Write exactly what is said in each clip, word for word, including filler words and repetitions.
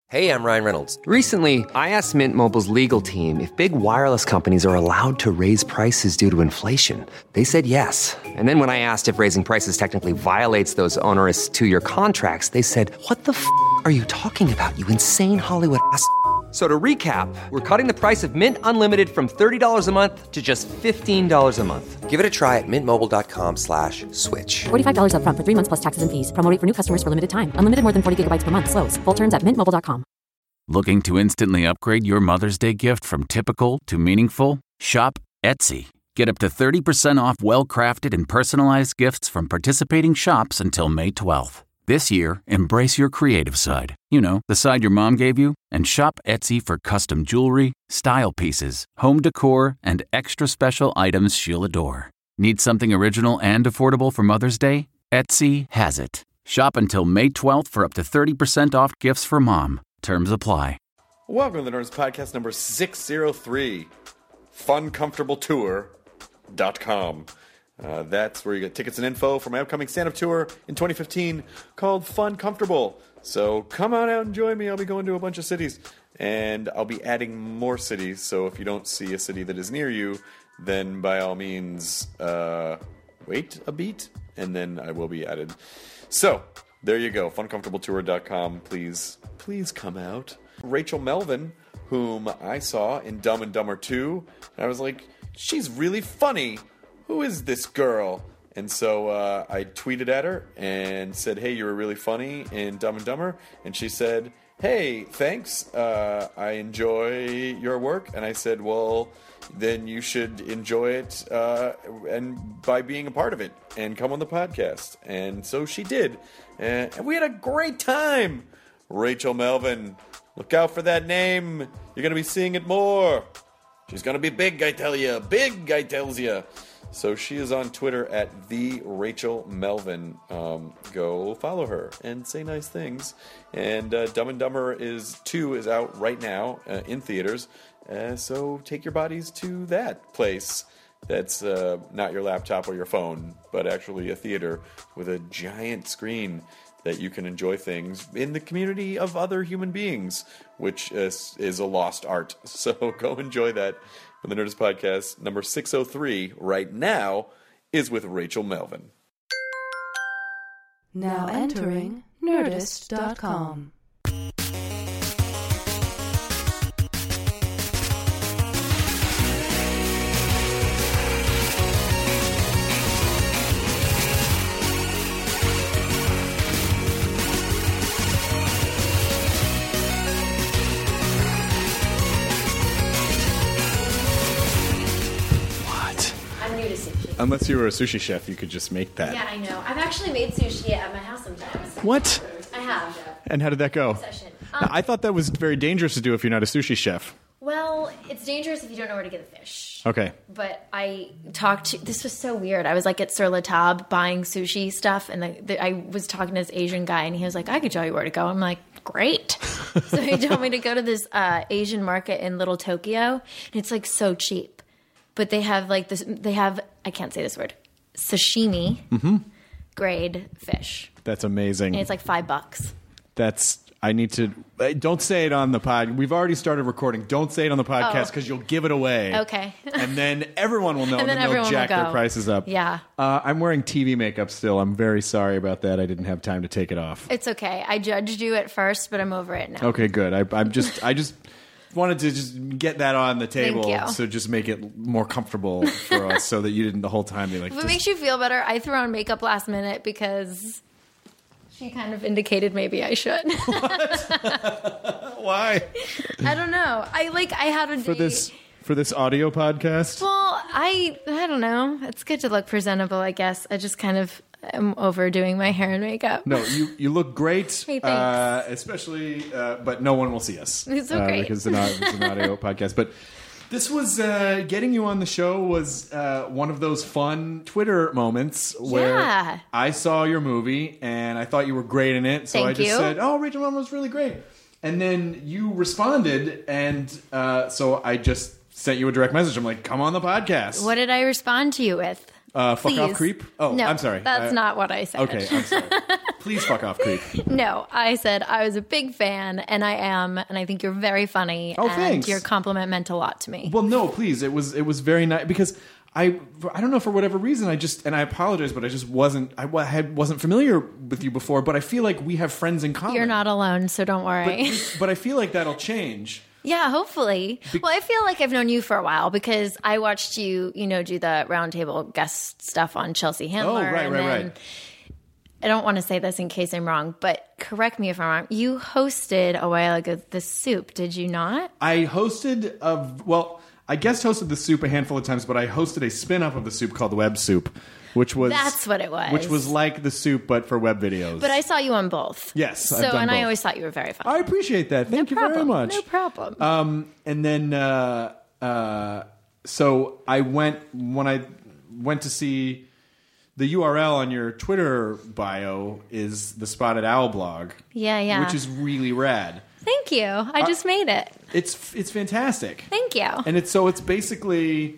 Hey, I'm Ryan Reynolds. Recently, I asked Mint Mobile's legal team if big wireless companies are allowed to raise prices due to inflation. They said yes. And then when I asked if raising prices technically violates those onerous two-year contracts, they said, what the f*** are you talking about, you insane Hollywood ass f- So to recap, we're cutting the price of Mint Unlimited from thirty dollars a month to just fifteen dollars a month. Give it a try at mintmobile.com slash switch. forty-five dollars up front for three months plus taxes and fees. Promo rate for new customers for limited time. Unlimited more than forty gigabytes per month. Slows full terms at mint mobile dot com. Looking to instantly upgrade your Mother's Day gift from typical to meaningful? Shop Etsy. Get up to thirty percent off well-crafted and personalized gifts from participating shops until May twelfth. This year, embrace your creative side. You know, the side your mom gave you. And shop Etsy for custom jewelry, style pieces, home decor, and extra special items she'll adore. Need something original and affordable for Mother's Day? Etsy has it. Shop until May twelfth for up to thirty percent off gifts for mom. Terms apply. Welcome to the Nerds Podcast number six oh three, fun comfortable tour dot com. Uh, that's where you get tickets and info for my upcoming stand-up tour in twenty fifteen called Fun Comfortable. So come on out and join me. I'll be going to a bunch of cities, and I'll be adding more cities. So if you don't see a city that is near you, then by all means, uh, wait a beat, and then I will be added. So there you go, fun comfortable tour dot com. Please, please come out. Rachel Melvin, whom I saw in Dumb and Dumber two, and I was like, she's really funny. Who is this girl? And so uh, I tweeted at her and said, hey, you were really funny in Dumb and Dumber. And she said, hey, thanks. Uh, I enjoy your work. And I said, well, then you should enjoy it uh, and by being a part of it and come on the podcast. And so she did. And we had a great time. Rachel Melvin, look out for that name. You're going to be seeing it more. She's going to be big, I tell you. Big, I tells you. So she is on Twitter at the Rachel Melvin. Um, go follow her and say nice things. And uh, Dumb and Dumber is two is out right now uh, in theaters. Uh, so take your bodies to that place. That's uh, not your laptop or your phone, but actually a theater with a giant screen that you can enjoy things in the community of other human beings, which is, is a lost art. So go enjoy that. The Nerdist Podcast number six oh three right now is with Rachel Melvin. Now entering Nerdist dot com. Unless you were a sushi chef, you could just make that. Yeah, I know. I've actually made sushi at my house sometimes. What? I have. And how did that go? Session. Um, Now, I thought that was very dangerous to do if you're not a sushi chef. Well, it's dangerous if you don't know where to get the fish. Okay. But I talked to... This was so weird. I was like at Sur La Table buying sushi stuff, and the, the, I was talking to this Asian guy, and he was like, I could tell you where to go. I'm like, great. So he told me to go to this uh, Asian market in Little Tokyo, and it's like so cheap. But they have like this... They have... I can't say this word. Sashimi mm-hmm. grade fish. That's amazing. And it's like five bucks. That's... I need to... Don't say it on the pod. We've already started recording. Don't say it on the podcast because oh. you'll give it away. Okay. And then everyone will know, and, and then they'll everyone jack will go. their prices up. Yeah. Uh, I'm wearing T V makeup still. I'm very sorry about that. I didn't have time to take it off. It's okay. I judged you at first, but I'm over it now. Okay, good. I, I'm just... I just... wanted to just get that on the table, Thank you. so just make it more comfortable for us, so that you didn't the whole time be like. If it just... makes you feel better, I threw on makeup last minute because she kind of indicated maybe I should. What? Why? I don't know. I like I had a for date. this for this audio podcast. Well, I I don't know. It's good to look presentable, I guess. I just kind of am overdoing my hair and makeup. No, you, you look great, Hey, thanks. uh, especially, uh, but no one will see us. It's uh, okay. because it's an, it's an audio podcast. But this was, uh, getting you on the show was uh, one of those fun Twitter moments where Yeah. I saw your movie and I thought you were great in it. So Thank I just you. said, oh, Rachel Melvin was really great. And then you responded, and uh, so I just sent you a direct message. I'm like, come on the podcast. What did I respond to you with? Uh, fuck Please. off, creep. Oh, no, I'm sorry. That's Uh, not what I said. Okay, I'm sorry. Please fuck off, creep. No, I said I was a big fan, and I am, and I think you're very funny. Oh, and thanks. Your compliment meant a lot to me. Well, no, please. It was it was very nice because I I don't know, for whatever reason, I just, and I apologize, but I just wasn't I wa- had wasn't familiar with you before. But I feel like we have friends in common. You're not alone, so don't worry. But, but I feel like that'll change. Yeah, hopefully. Well, I feel like I've known you for a while because I watched you, you know, do the roundtable guest stuff on Chelsea Handler. Oh, right, and right, then, right. I don't want to say this in case I'm wrong, but correct me if I'm wrong. You hosted a while ago The Soup, did you not? I hosted a well, I guest hosted The Soup a handful of times, but I hosted a spin-off of The Soup called Web Soup, which was That's what it was. which was like The Soup but for web videos. But I saw you on both. Yes, So, I've done and I both. always thought you were very funny. I appreciate that. Thank no you problem. very much. No problem. Um, and then, uh, uh, so I went when I went to see the U R L on your Twitter bio is the Spotted Owl blog. Yeah, yeah. Which is really rad. Thank you. I just made it. It's it's fantastic. Thank you. And it's so it's basically.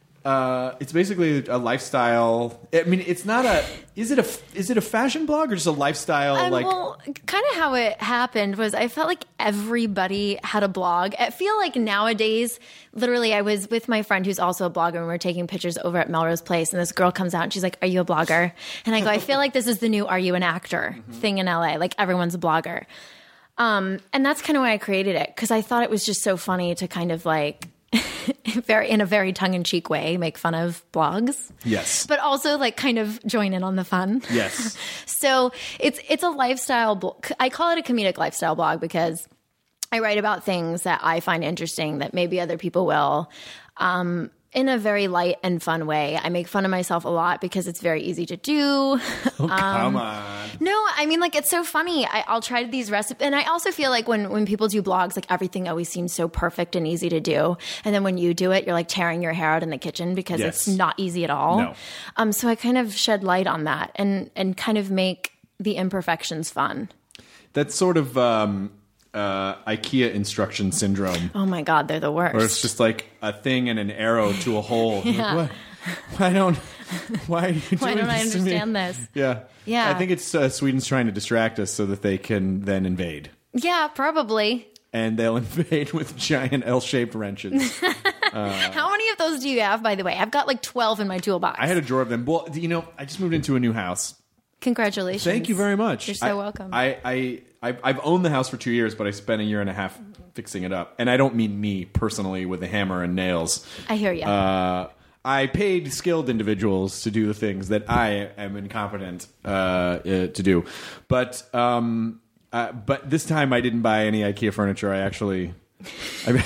Uh, it's basically a lifestyle. I mean, it's not a. Is it a? Is it a fashion blog or just a lifestyle? Um, like, well, kind of how it happened was I felt like everybody had a blog. I feel like nowadays, literally, I was with my friend who's also a blogger, and we were taking pictures over at Melrose Place, and this girl comes out and she's like, "Are you a blogger?" And I go, "I feel like this is the new 'Are you an actor?' Mm-hmm. thing in L A. Like everyone's a blogger." Um, and that's kind of why I created it because I thought it was just so funny to kind of like. very in a very tongue-in-cheek way make fun of blogs, yes, but also like kind of join in on the fun. Yes. So it's it's a lifestyle blog. I call it a comedic lifestyle blog because I write about things that I find interesting that maybe other people will, um, in a very light and fun way. I make fun of myself a lot because it's very easy to do. Oh, come on. No, I mean, like, it's so funny. I, I'll try these recipes. And I also feel like when, when people do blogs, like, everything always seems so perfect and easy to do. And then when you do it, you're, like, tearing your hair out in the kitchen because Yes. it's not easy at all. No. Um, so I kind of shed light on that and, and kind of make the imperfections fun. That's sort of um, uh, IKEA instruction syndrome. Oh, my God, they're the worst. Where it's just like a thing and an arrow to a hole. Yeah. Like, what? Why don't? Why are you doing Why don't I this to me? understand this? Yeah, Yeah. I think it's uh, Sweden's trying to distract us so that they can then invade, Yeah, probably. and they'll invade with giant L-shaped wrenches. How many of those do you have, by the way? I've got like twelve in my toolbox. I had a drawer of them. Well, you know, I just moved into a new house. Congratulations. Thank you very much. You're so I- welcome. I, I, I, I've owned the house for two years, but I spent a year and a half fixing it up. And I don't mean me personally with a hammer and nails. I hear you. Uh, I paid skilled individuals to do the things that I am incompetent uh, uh, to do. But um, uh, but this time I didn't buy any IKEA furniture. I actually... I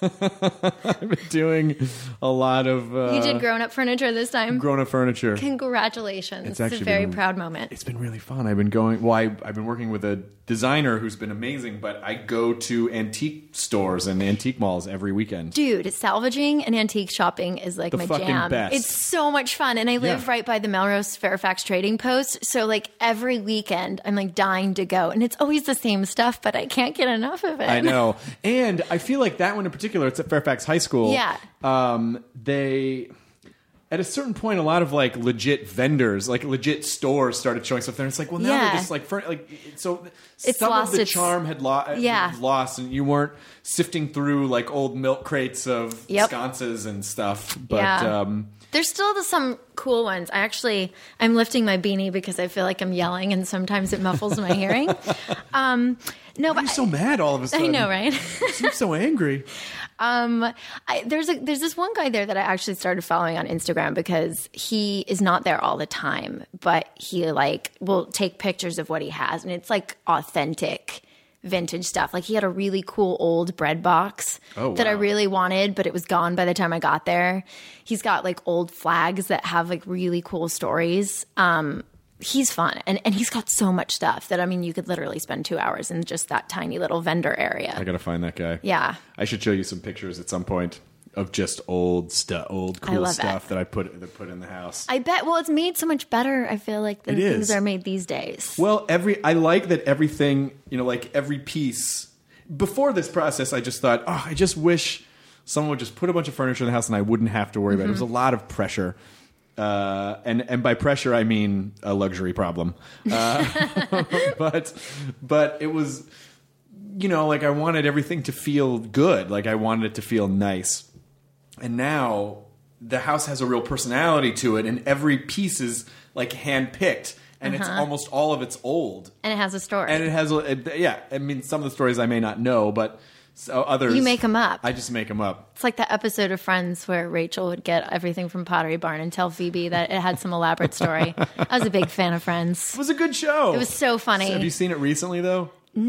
I've been doing a lot of uh, you did grown-up furniture this time? grown-up furniture. Congratulations. It's It's, actually a very been- proud moment. It's been really fun. I've been going. Well, I, I've been working with a designer who's been amazing. But I go to antique stores and antique malls every weekend. Dude, salvaging and antique shopping is like The my fucking jam. best. It's so much fun. And I live Yeah. right by the Melrose Fairfax Trading Post. So like every weekend I'm like dying to go. And it's always the same stuff, but I can't get enough of it. I know, and I feel like that one in particular. It's at Fairfax High School. Yeah. Um, they. At a certain point, a lot of like legit vendors, like legit stores, started showing stuff there. And it's like, well, now Yeah. they're just like, fur- like so. It's some lost of the its- charm had lo- Yeah. had lost, and you weren't sifting through like old milk crates of Yep. sconces and stuff. But Yeah. um, There's still the, some cool ones. I actually, I'm lifting my beanie because I feel like I'm yelling and sometimes it muffles my hearing. Um, no, I'm but so mad all of a I sudden. know, right? You seem so angry. Um, I, there's a there's this one guy there that I actually started following on Instagram because he is not there all the time, but he like will take pictures of what he has, and it's like authentic vintage stuff. Like he had a really cool old bread box Oh, that I wow. really wanted, but it was gone by the time I got there. He's got like old flags that have like really cool stories. Um, he's fun, and and he's got so much stuff that I mean, you could literally spend two hours in just that tiny little vendor area. I gotta find that guy. Yeah. I should show you some pictures at some point of just old stuff, old I cool love stuff it. that I put that put in the house. I bet. Well, it's made so much better. I feel like than It things is. are made these days. Well, every I like that everything, you know, like every piece. Before this process, I just thought, oh, I just wish someone would just put a bunch of furniture in the house and I wouldn't have to worry about it. It was a lot of pressure. Uh, and and by pressure I mean a luxury problem. Uh, but but it was, you know, like I wanted everything to feel good. Like I wanted it to feel nice. And now the house has a real personality to it, and every piece is like handpicked, and uh-huh. it's almost all of it's old. And it has a story. And it has, a, yeah. I mean, some of the stories I may not know, but. So others, you make them up. I just make them up. It's like that episode of Friends where Rachel would get everything from Pottery Barn and tell Phoebe that it had some elaborate story. I was a big fan of Friends. It was a good show. It was so funny. So have you seen it recently, though?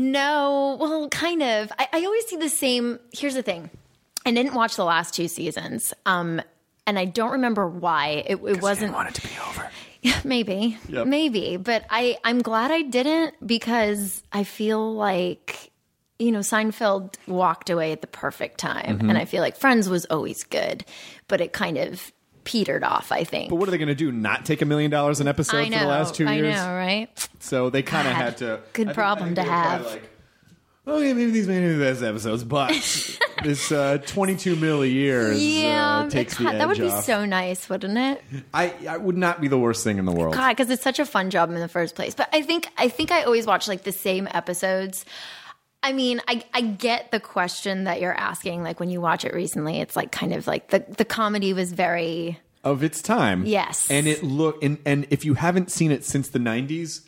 No. Well, kind of. I, I always see the same. Here's the thing. I didn't watch the last two seasons, um, and I don't remember why. It, it wasn't. I didn't want it to be over. Yeah, maybe. Yep. Maybe. But I, I'm glad I didn't, because I feel like... You know, Seinfeld walked away at the perfect time. Mm-hmm. And I feel like Friends was always good, but it kind of petered off, I think. But what are they going to do? Not take a million dollars an episode I know, for the last two I years? I know, right? So they kind of God, had to... Good I think- problem I think to they were have. probably Like, okay, maybe these may be the best episodes, but this uh, twenty-two mil a year is, Yeah, uh, takes God, the edge that would be off. so nice, wouldn't it? I, I would not be the worst thing in the world. God, because it's such a fun job in the first place. But I think I think I always watch like the same episodes. I mean, I, I get the question that you're asking. Like when you watch it recently, it's like kind of like the, the comedy was very... Of its time. Yes. And it look and, and if you haven't seen it since the nineties,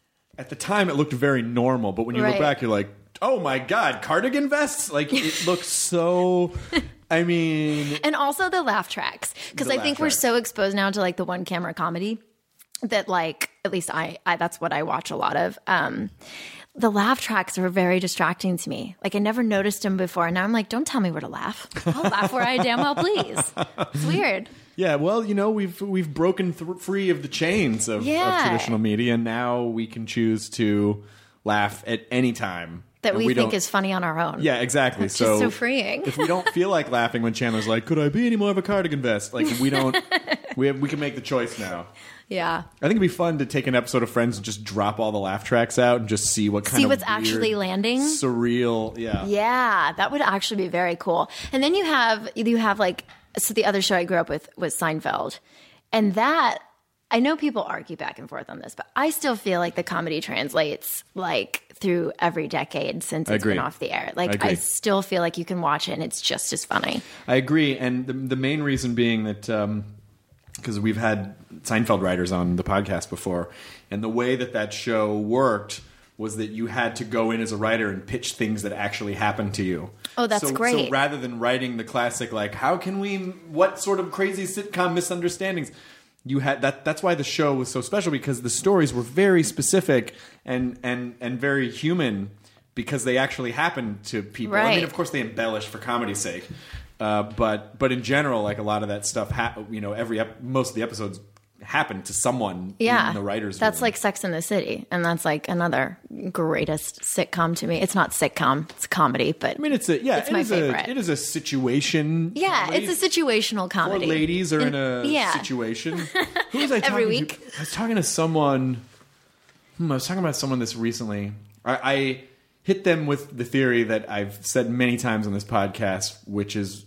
at the time it looked very normal. But when you Right. look back, you're like, oh my God, cardigan vests? Like it looks so... I mean... And also the laugh tracks. Because The I laugh think we're tracks. so exposed now to like the one camera comedy that like, at least I, I that's what I watch a lot of. Um, the laugh tracks were very distracting to me. Like I never noticed them before. And now I'm like, don't tell me where to laugh. I'll laugh where I damn well please. It's weird. Yeah, well, you know, we've we've broken th- free of the chains of, Yeah. of traditional media, and now we can choose to laugh at any time. That And we, think don't- is funny on our own. Yeah, exactly. It's so just so freeing. if we don't feel like laughing when Chandler's like, "Could I be any more of a cardigan vest?" Like we don't, we have, we can make the choice now. Yeah. I think it'd be fun to take an episode of Friends and just drop all the laugh tracks out and just see what kind See of what's weird, actually landing. surreal. Yeah, Yeah, that would actually be very cool. And then you have you have like so the other show I grew up with was Seinfeld. And that I know people argue back and forth on this, but I still feel like the comedy translates like through every decade since I it's agree. been off the air. I Like agree. I still feel like you can watch it and it's just as funny. I agree, and the, the main reason being that because we've had Seinfeld writers on the podcast before, and the way that that show worked was that you had to go in as a writer and pitch things that actually happened to you. Oh, that's so, great. So rather than writing the classic, like, how can we, what sort of crazy sitcom misunderstandings? You had that. That's why the show was so special, because the stories were very specific and and and very human, because they actually happened to people. I Right. mean, of course, they embellish for comedy's sake, uh, but but in general, like a lot of that stuff, ha- you know, every ep- most of the episodes happened to someone Yeah. in the writers' That's room. like Sex and the City. And that's like another greatest sitcom to me. It's not sitcom, it's comedy, but I mean, it's a yeah, it's it my is favorite. A, it is a situation. yeah, comedy. it's a situational Four comedy. ladies are in a And- yeah. situation. Who was I talking Every to? week. I was talking to someone. Hmm, I was talking about someone this recently. I, I hit them with the theory that I've said many times on this podcast, which is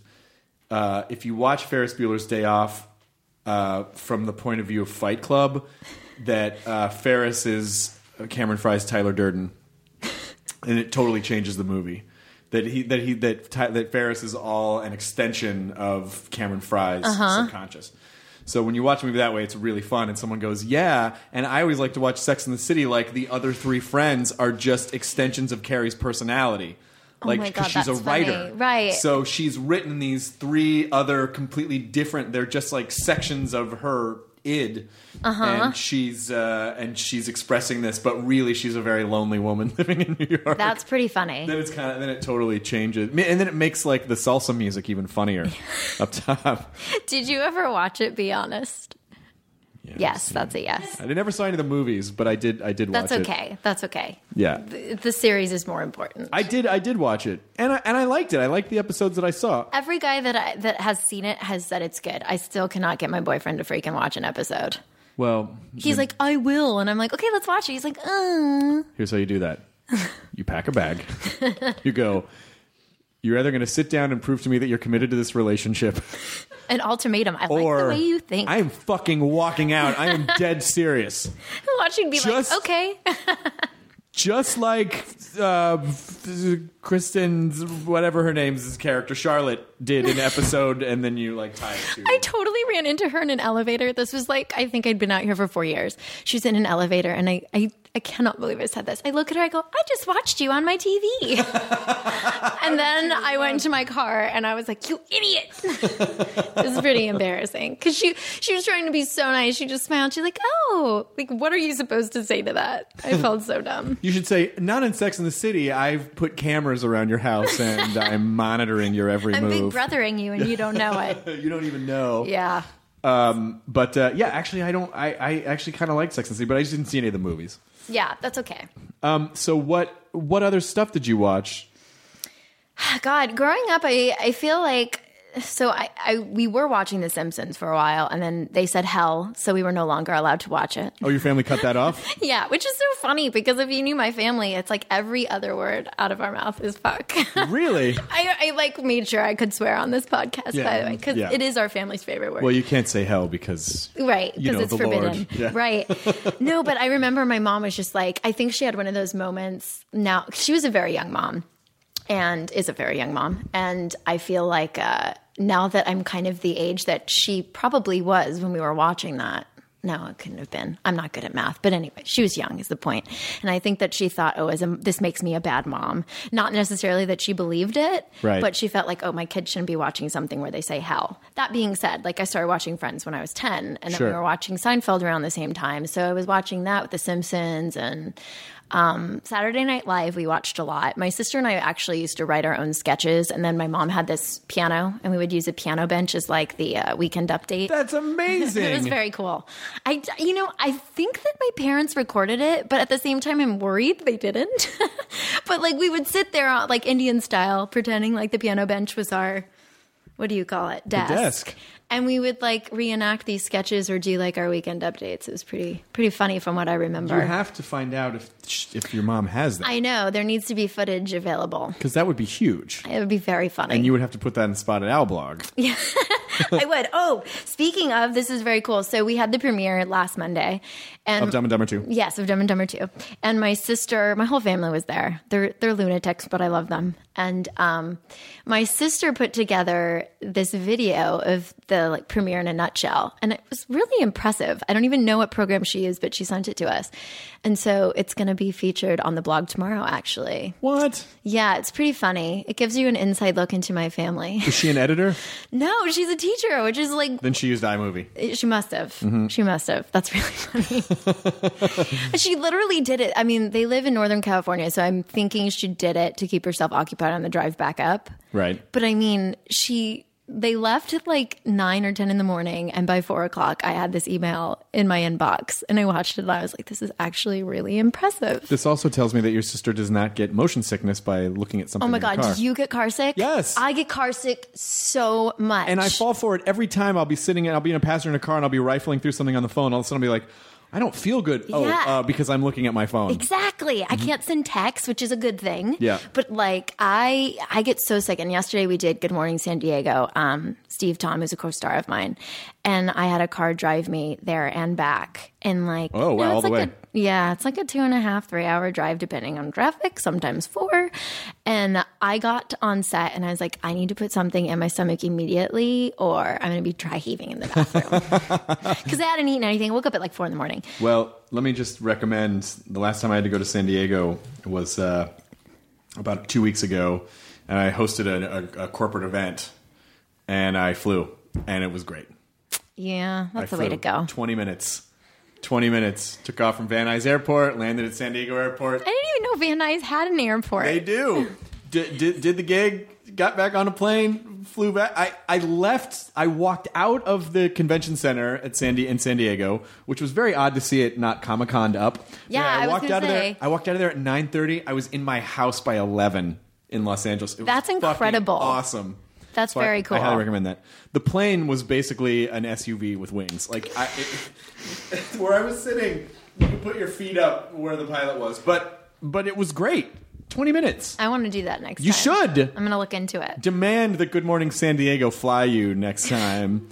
uh, if you watch Ferris Bueller's Day Off uh, from the point of view of Fight Club, that uh, Ferris is Cameron Fry's Tyler Durden, and it totally changes the movie. That he that he that Ty, that Ferris is all an extension of Cameron Fry's Uh-huh. subconscious. So when you watch a movie that way, it's really fun. And someone goes, "Yeah." And I always like to watch Sex and the City like the other three friends are just extensions of Carrie's personality. Like, my 'cause God, she's a that's writer, funny. Right. So she's written these three other completely different. They're just like sections of her id, Uh-huh. and she's uh, and she's expressing this, but really she's a very lonely woman living in New York. That's pretty funny. Then it's kind of then it totally changes, and then it makes like the salsa music even funnier up top. Did you ever watch it? Be honest. Yeah, Yes, that's a yes. I never saw any of the movies, but I did. I did watch That's it. okay. That's okay. Yeah, The, the series is more important. I did. I did watch it, and I, and I liked it. I liked the episodes that I saw. Every guy that I, that has seen it has said it's good. I still cannot get my boyfriend to freaking watch an episode. Well, He's then like, I will, and I'm like, okay, let's watch it. He's like, uh. here's how you do that: you pack a bag, you go. You're either going to sit down and prove to me that you're committed to this relationship, An ultimatum. I or like the way you think. I am fucking walking out. I am dead serious. Watching be Just- like, okay. Just like uh, Kristen's, whatever her name's character, Charlotte, did in episode, and then you like tie it to. I totally ran into her in an elevator. This was like, I think I'd been out here for four years. She's in an elevator, and I, I, I cannot believe I said this. I look at her, I go, I just watched you on my T V. And then I went into my car, and I was like, you idiot. It was pretty embarrassing. Because she, she was trying to be so nice. She just smiled. She's like, oh, like, what are you supposed to say to that? I felt so dumb. You should say, not in Sex and the City. I've put cameras around your house, and I'm monitoring your every I'm move. big brothering you, and you don't know it. You don't even know. Yeah. Um, but uh, yeah, actually, I don't. I, I actually kind of like Sex and the City, but I just didn't see any of the movies. Yeah, that's okay. Um, so what what other stuff did you watch? God, growing up, I, I feel like so I, I we were watching The Simpsons for a while, and then they said hell, so we were no longer allowed to watch it. Oh, your family cut that off? Yeah, which is so funny because if you knew my family, it's like every other word out of our mouth is fuck. Really? I, I like made sure I could swear on this podcast, Yeah, by the way, because yeah. it is our family's favorite word. Well, you can't say hell because Right, you because know, it's the forbidden. Lord. Yeah. Right. No, but I remember my mom was just like, I think she had one of those moments now. She was a very young mom and is a very young mom. And I feel like uh, now that I'm kind of the age that she probably was when we were watching that. No, it couldn't have been. I'm not good at math. But anyway, she was young is the point. And I think that she thought, oh, as a, this makes me a bad mom. Not necessarily that she believed it, Right. but she felt like, oh, my kid shouldn't be watching something where they say hell. That being said, like I started watching Friends when I was ten, and then Sure. we were watching Seinfeld around the same time. So I was watching that with The Simpsons and um, Saturday Night Live. We watched a lot. My sister and I actually used to write our own sketches, and then my mom had this piano, and we would use a piano bench as like the uh, weekend update. That's amazing. It was very cool. I, you know, I think that my parents recorded it, but at the same time, I'm worried they didn't. But like, we would sit there, uh, like Indian style, pretending like the piano bench was our, what do you call it, desk. desk. And we would like reenact these sketches or do like our weekend updates. It was pretty, pretty funny from what I remember. You have to find out if if your mom has that. I know there needs to be footage available. Because that would be huge. It would be very funny. And you would have to put that in Spotted Owl blog. Yeah, I would. Oh, speaking of, this is very cool. So we had the premiere last Monday, and Of Dumb and Dumber two. Yes, of Dumb and Dumber two. And my sister, my whole family was there. They're they're lunatics, but I love them. And um, my sister put together this video of the like premiere in a nutshell, and it was really impressive. I don't even know what program she used, but she sent it to us. And so it's going to be featured on the blog tomorrow, actually. What? Yeah, it's pretty funny. It gives you an inside look into my family. Is she an editor? No, she's a teacher, which is like Then she used iMovie. she must have. Mm-hmm. She must have. That's really funny. She literally did it. I mean, they live in Northern California, so I'm thinking she did it to keep herself occupied on the drive back up. Right. But I mean, she they left at like nine or ten in the morning, and by four o'clock, I had this email in my inbox, and I watched it, and I was like, "This is actually really impressive." This also tells me that your sister does not get motion sickness by looking at something Oh my in the god, car. do you get car sick? Yes. I get car sick so much, And I fall for it every time. I'll be sitting, I'll be in a passenger in a car, and I'll be rifling through something on the phone. All of a sudden, I'll be like, I don't feel good. Oh, Yeah. uh, because I'm looking at my phone. Exactly. I can't send texts, which is a good thing. Yeah. But like I I get so sick. And yesterday we did Good Morning San Diego. Um, Steve Tom, who's a co-star of mine. And I had a car drive me there and back. And like Oh, wow, you know, all it's the like way. a- yeah, it's like a two and a half, three hour drive depending on traffic, sometimes four. And I got on set and I was like, I need to put something in my stomach immediately or I'm gonna be dry heaving in the bathroom. Because I hadn't eaten anything. I woke up at like four in the morning. Well, let me just recommend, the last time I had to go to San Diego was uh, about two weeks ago, and I hosted a, a, a corporate event, and I flew, and it was great. Yeah, that's I the way flew to go. twenty minutes. twenty minutes. Took off from Van Nuys Airport, landed at San Diego Airport. I didn't even know Van Nuys had an airport. They do. did, did, did the gig, got back on a plane, flew back. I, I left, I walked out of the convention center at San Di- in San Diego, which was very odd to see it not Comic-Con'd up. Yeah, I, I was walked gonna out of say. there. I walked out of there at nine thirty. I was in my house by eleven in Los Angeles. It was That's fucking incredible. Awesome. That's So I- very cool. I highly recommend that. The plane was basically an S U V with wings. Like I, it, where I was sitting, you could put your feet up where the pilot was, but but it was great. twenty minutes. I want to do that next You time. should. I'm going to look into it. Demand that Good Morning San Diego fly you next time.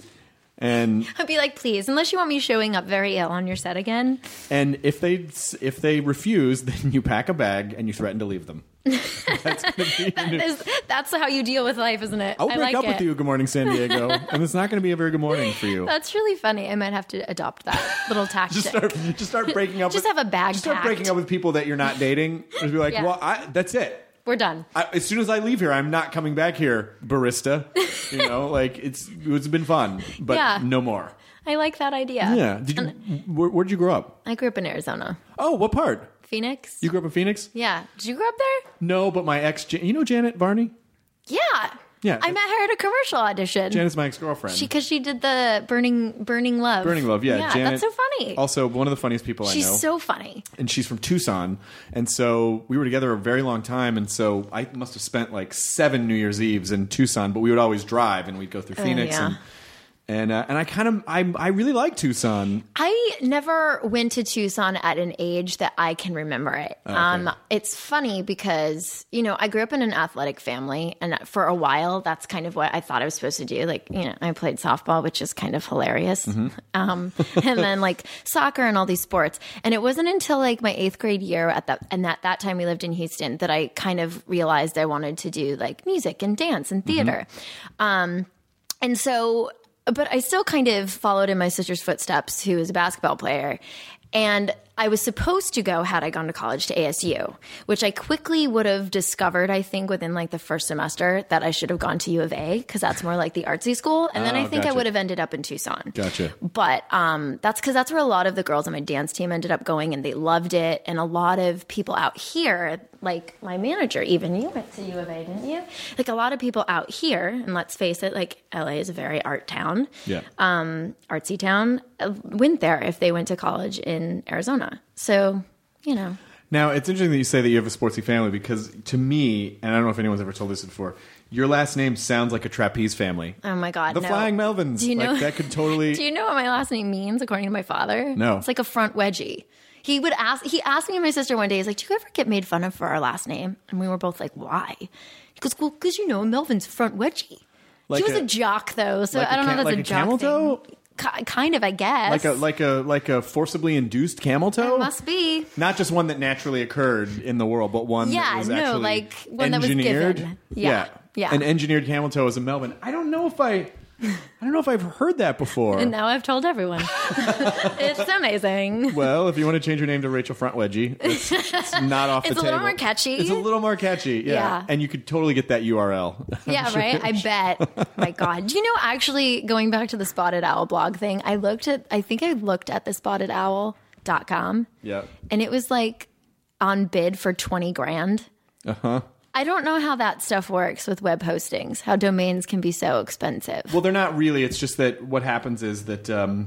And I'd be like, please, unless you want me showing up very ill on your set again. and if they if they refuse, then you pack a bag and you threaten to leave them. That's gonna be your new- That is, that's how you deal with life, isn't it? I'll I break like up it. with you, Good Morning San Diego, and it's not going to be a very good morning for you. That's really funny. I might have to adopt that little tactic. Just start, just start breaking up. Just with, have a bag Just start packed. breaking up with people that you're not dating. Just be like, Yeah. well, I, that's it. We're done. I, as soon as I leave here, I'm not coming back here, barista. You know, like it's it's been fun, but Yeah. no more. I like that idea. Yeah. Did you? Where, where did you grow up? I grew up in Arizona. Oh, what part? Phoenix? You grew up in Phoenix? Yeah. Did you grow up there? No, but my ex, Jan- you know Janet Varney? Yeah. Yeah. I met her at a commercial audition. Janet's my ex-girlfriend. She because she did the burning burning love. Burning Love, yeah. Yeah, Janet, that's so funny. Also, one of the funniest people She's I know. so funny. And she's from Tucson. And so we were together a very long time. And so I must have spent like seven New Year's Eves in Tucson, but we would always drive and we'd go through Phoenix. yeah. And and, uh, and I kind of, I, I really like Tucson. I never went to Tucson at an age that I can remember it. Um, it's funny because, you know, I grew up in an athletic family, and for a while, that's kind of what I thought I was supposed to do. Like, you know, I played softball, which is kind of hilarious. Um, and then like soccer and all these sports. And it wasn't until like my eighth grade year at that, and at that time we lived in Houston, that I kind of realized I wanted to do like music and dance and theater. Um, and so, but I still kind of followed in my sister's footsteps, who is a basketball player. And I was supposed to go, had I gone to college, to A S U, which I quickly would have discovered, I think, within like the first semester, that I should have gone to U of A, because that's more like the artsy school. And then Oh, I think gotcha. I would have ended up in Tucson. Gotcha. But um, that's because that's where a lot of the girls on my dance team ended up going, and they loved it. And a lot of people out here, like my manager, even you went to U of A, didn't you? Like a lot of people out here, and let's face it, like L A is a very art town, Yeah. um, artsy town, uh, went there if they went to college in Arizona. So, you know. Now, it's interesting that you say that you have a sportsy family, because to me, and I don't know if anyone's ever told this before, your last name sounds like a trapeze family. Oh my God, The no. Flying Melvins. Do you know- Like, that could totally... Do you know what my last name means, according to my father? No. It's like a front wedgie. He would ask. He asked me and my sister one day. He's like, "Do you ever get made fun of for our last name?" And we were both like, "Why?" He goes, "Well, because you know Melvin's front wedgie." Like he was a- a, jock though, so like I don't a know ca- if that's like a a jock camel toe? thing. Ki- kind of, I guess. Like a like a like a forcibly induced camel toe? It must be. Not just one that naturally occurred in the world, but one Yeah, that was no, actually like one that was engineered. given. Yeah, yeah. An engineered camel toe is a Melvin. I don't know if I I don't know if I've heard that before. And now I've told everyone. It's amazing. Well, if you want to change your name to Rachel Front Wedgie, it's, it's not off It's the a table. little more catchy. It's a little more catchy, yeah. Yeah. And you could totally get that U R L. Yeah, right? I bet. My God. Do you know, actually, going back to the Spotted Owl blog thing, I looked at, I think I looked at the spotted owl dot com. Yeah. And it was like on bid for twenty grand. Uh-huh. I don't know how that stuff works with web hostings, how domains can be so expensive. Well, they're not really. It's just that what happens is that um,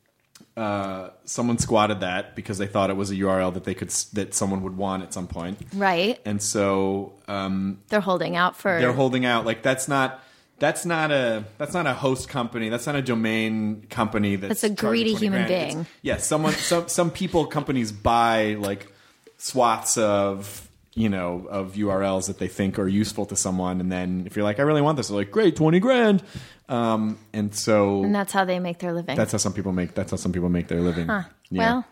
uh, someone squatted that because they thought it was a U R L that they could s- that someone would want at some point, Right? and so um, They're holding out for. they're holding out. Like that's not that's not a that's not a host company. That's not a domain company. That's That's a charging greedy twenty human grand. It's- being. Yeah, someone some some people companies buy like swaths of. You know, of U R Ls that they think are useful to someone, and then if you're like, I really want this, they're like, great, twenty grand, um, and so And that's how they make their living. that's how some people make. That's how some people make their living. Huh. Yeah. Well,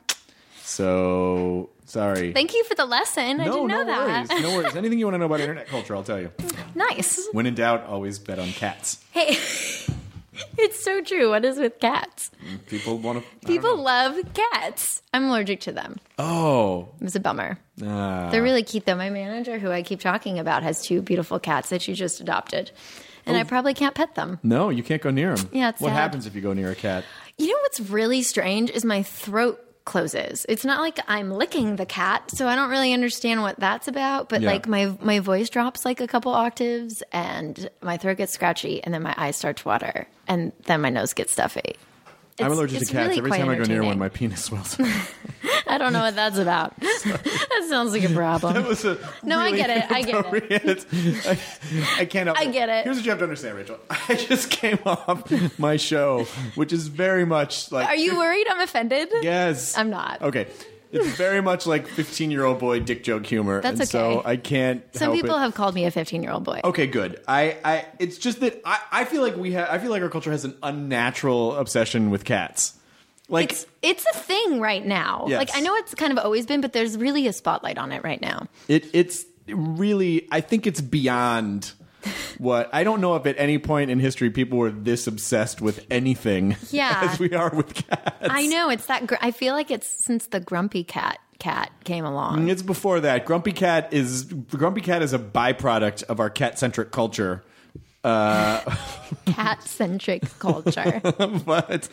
So sorry. thank you for the lesson. I no, didn't know no that. worries. No worries. Anything you want to know about internet culture, I'll tell you. Nice. When in doubt, always bet on cats. Hey, it's so true. What is with cats? People want to. People love cats. I'm allergic to them. Oh, It's a bummer. ah. They're really cute, though. My manager, who I keep talking about, has two beautiful cats that she just adopted. And I probably can't pet them. no, you can't go near them. Yeah, it's what sad. happens if you go near a cat? You know what's really strange is my throat closes. It's not like I'm licking the cat, so I don't really understand what that's about. But Yeah. like my my voice drops like a couple octaves, and my throat gets scratchy, and then my eyes start to water, and then my nose gets stuffy. I'm It's- allergic it's to cats. really Every quite time I go near one, entertaining. my penis swells. I don't know what that's about. That sounds like a problem. That was a No, I really get it. I get it. inappropriate- I, I can't help I get it. Here's what you have to understand, Rachel. I just came off my show, which is very much like. Are you worried I'm offended? Yes. I'm not. Okay. It's very much like fifteen-year-old boy dick joke humor. That's and okay. So I can't. Some help people it. have called me a fifteen-year-old boy. Okay, good. I, I, it's just that I, I feel like we have. I feel like our culture has an unnatural obsession with cats. Like It's it's a thing right now. Yes. Like I know it's kind of always been, but there's really a spotlight on it right now. it, it's really. I think it's beyond. What I don't know if at any point in history people were this obsessed with anything Yeah. as we are with cats. I know it's that. Gr- I feel like it's since the Grumpy Cat cat came along. It's before that. Grumpy Cat is Grumpy Cat is a byproduct of our cat-centric culture. Uh, Cat-centric culture. but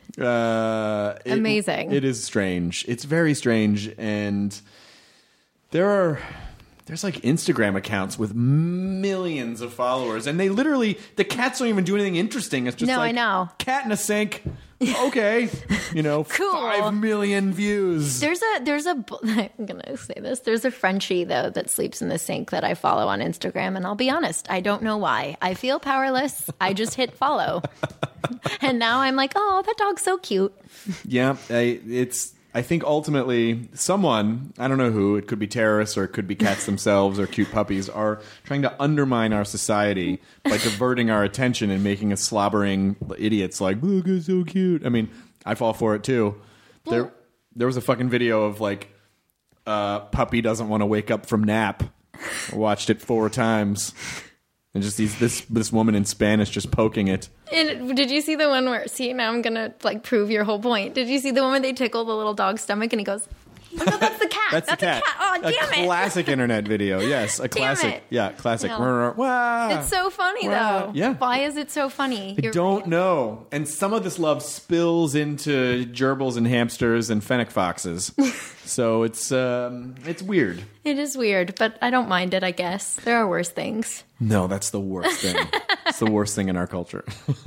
uh, it- Amazing. It is strange. It's very strange, and there are. There's like Instagram accounts with millions of followers, and they literally the cats don't even do anything interesting. It's just No, like I know. cat in a sink. Okay, you know, Cool. five million views. There's a there's a I'm gonna say this. There's a Frenchie though that sleeps in the sink that I follow on Instagram, and I'll be honest, I don't know why. I feel powerless. I just hit follow, and now I'm like, oh, that dog's so cute. Yeah, I, it's. I think ultimately someone, I don't know who, it could be terrorists or it could be cats themselves or cute puppies, are trying to undermine our society by diverting our attention and making us slobbering idiots like, look, it's so cute. I mean, I fall for it too. There, there was a fucking video of like, uh, puppy doesn't want to wake up from nap. I watched it four times. And just these, this this woman in Spanish just poking it. And did you see the one where? See, now I'm gonna like prove your whole point. Did you see the one where they tickle the little dog's stomach and he goes, "Oh no, that's the cat. That's, that's the cat. A cat. Oh, a damn it! classic internet video. Yes, a Damn classic. it. Yeah, classic. No. Wow. It's so funny Wow. though. Yeah. Why is it so funny? I You're don't right. know. And some of this love spills into gerbils and hamsters and fennec foxes. So it's um, it's weird. It is weird, but I don't mind it. I guess there are worse things. No, that's the worst thing. It's the worst thing in our culture.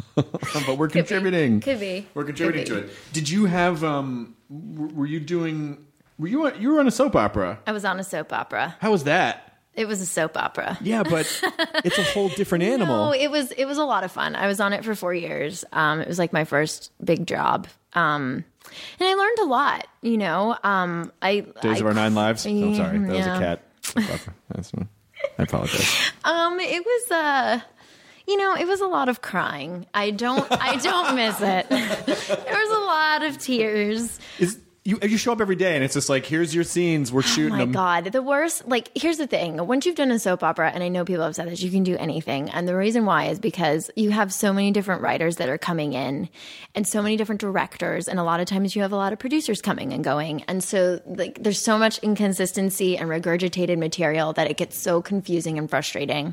But we're contributing. Could be. We're contributing Could to be. it. Did you have? Um, w- were you doing? Were you? On, you were on a soap opera. I was on a soap opera. How was that? It was a soap opera. Yeah, but it's a whole different animal. No, it was it was a lot of fun. I was on it for four years. Um, it was like my first big job. Um, and I learned a lot. You know, um, I Days I, of Our Nine Lives. Oh, I'm sorry, that was Yeah. a cat. That's, I apologize. Um, it was uh you know, it was a lot of crying. I don't I don't miss it. There was a lot of tears. Is you you show up every day and it's just like, here's your scenes, we're shooting Oh my them. God. The worst, like, here's the thing. Once you've done a soap opera, and I know people have said this, you can do anything. And the reason why is because you have so many different writers that are coming in and so many different directors. And a lot of times you have a lot of producers coming and going. And so, like, there's so much inconsistency and regurgitated material that it gets so confusing and frustrating.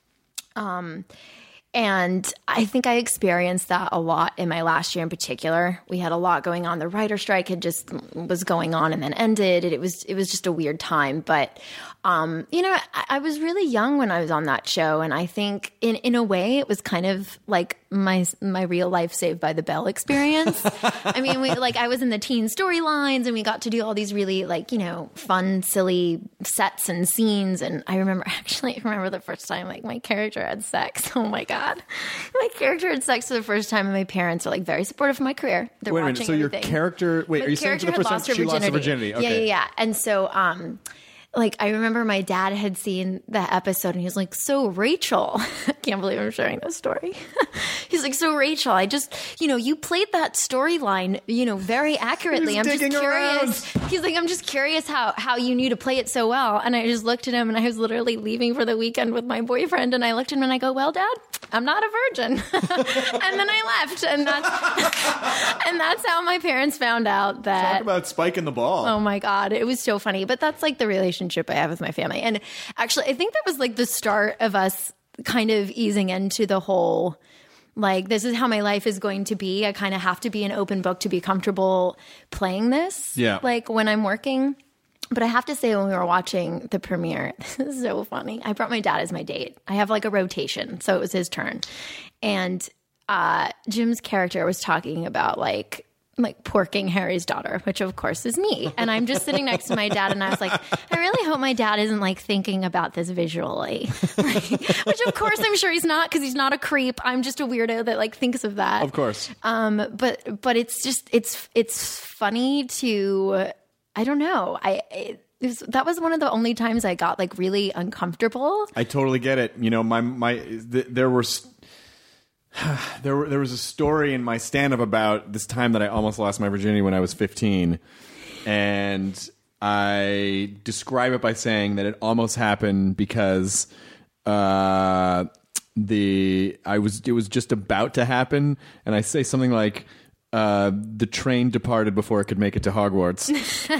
Um, And I think I experienced that a lot in my last year in particular. We had a lot going on. The writer strike had just was going on and then ended. And it was it was just a weird time. But, um, you know, I, I was really young when I was on that show. And I think in, in a way it was kind of like my my real life Saved by the Bell experience. I mean, we like I was in the teen storylines and we got to do all these really like, you know, fun, silly sets and scenes. And I remember actually I remember the first time like my character had sex. Oh my God. My character had sex for the first time, and my parents are like very supportive of my career. They're Wait a watching minute. So your everything. character? Wait, My are you saying for the character first had time lost her she lost her virginity? Yeah, Okay. yeah, yeah. And so, um, like I remember my dad had seen that episode, and he was like, "So Rachel, I can't believe I'm sharing this story." He's like, "So Rachel, I just, you know, you played that storyline, you know, very accurately. He's I'm just digging curious." around. He's like, "I'm just curious how how you knew to play it so well." And I just looked at him, and I was literally leaving for the weekend with my boyfriend, and I looked at him and I go, "Well, Dad, I'm not a virgin." And then I left, and that's and that's how my parents found out that. Talk about spiking the ball. Oh my God. It was so funny. But that's like the relationship I have with my family. And actually, I think that was like the start of us kind of easing into the whole, like, this is how my life is going to be. I kind of have to be an open book to be comfortable playing this. Yeah. Like when I'm working. But I have to say, when we were watching the premiere, this is so funny. I brought my dad as my date. I have like a rotation. So it was his turn. And uh, Jim's character was talking about like, like porking Harry's daughter, which of course is me. And I'm just sitting next to my dad and I was like, I really hope my dad isn't like thinking about this visually. Like, which of course I'm sure he's not, because he's not a creep. I'm just a weirdo that like thinks of that. Of course. Um, but but it's just it's it's funny to I don't know. I it, it was, that was one of the only times I got like really uncomfortable. I totally get it. You know, my my th- there were there were there was a story in my stand-up about this time that I almost lost my virginity when I was fifteen, and I describe it by saying that it almost happened because uh, the I was it was just about to happen, and I say something like, Uh, the train departed before it could make it to Hogwarts,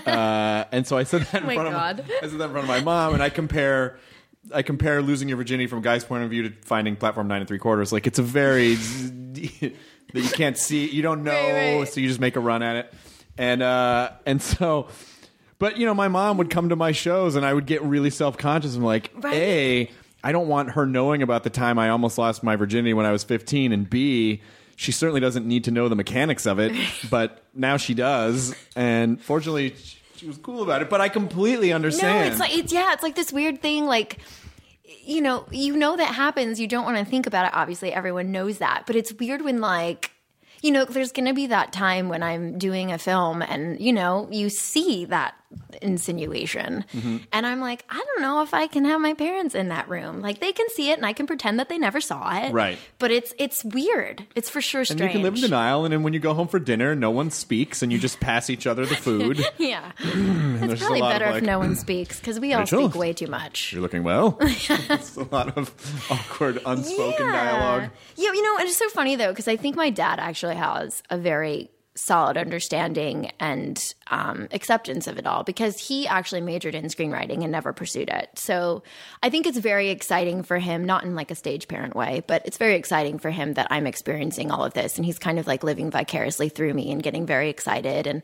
uh, and so I said that in Oh my front God. of I said that in front of my mom, and I compare I compare losing your virginity from a guy's point of view to finding platform nine and three quarters. Like it's a very that you can't see, you don't know, Right, right. so you just make a run at it, and uh, and so, but you know, my mom would come to my shows, and I would get really self conscious. I'm like, Right. A, I don't want her knowing about the time I almost lost my virginity when I was fifteen, and B, she certainly doesn't need to know the mechanics of it, but now she does. And fortunately, she was cool about it. But I completely understand. No, it's like it's yeah, it's like this weird thing. Like, you know, you know that happens. You don't want to think about it. Obviously, everyone knows that. But it's weird when like, you know, there's going to be that time when I'm doing a film, and you know, you see that insinuation, Mm-hmm. and I'm like, I don't know if I can have my parents in that room. Like they can see it, and I can pretend that they never saw it. Right. But it's it's weird. It's for sure and strange. you can live in denial, and then when you go home for dinner, no one speaks, and you just pass each other the food. Yeah, there's it's a probably lot of, better like, if no one speaks because we all Rachel? speak way too much. You're looking well. It's a lot of awkward, unspoken dialogue. Yeah, you know, it's so funny though because I think my dad actually has a very solid understanding and um, acceptance of it all because he actually majored in screenwriting and never pursued it. So I think it's very exciting for him, not in like a stage parent way, but it's very exciting for him that I'm experiencing all of this, and he's kind of like living vicariously through me and getting very excited. And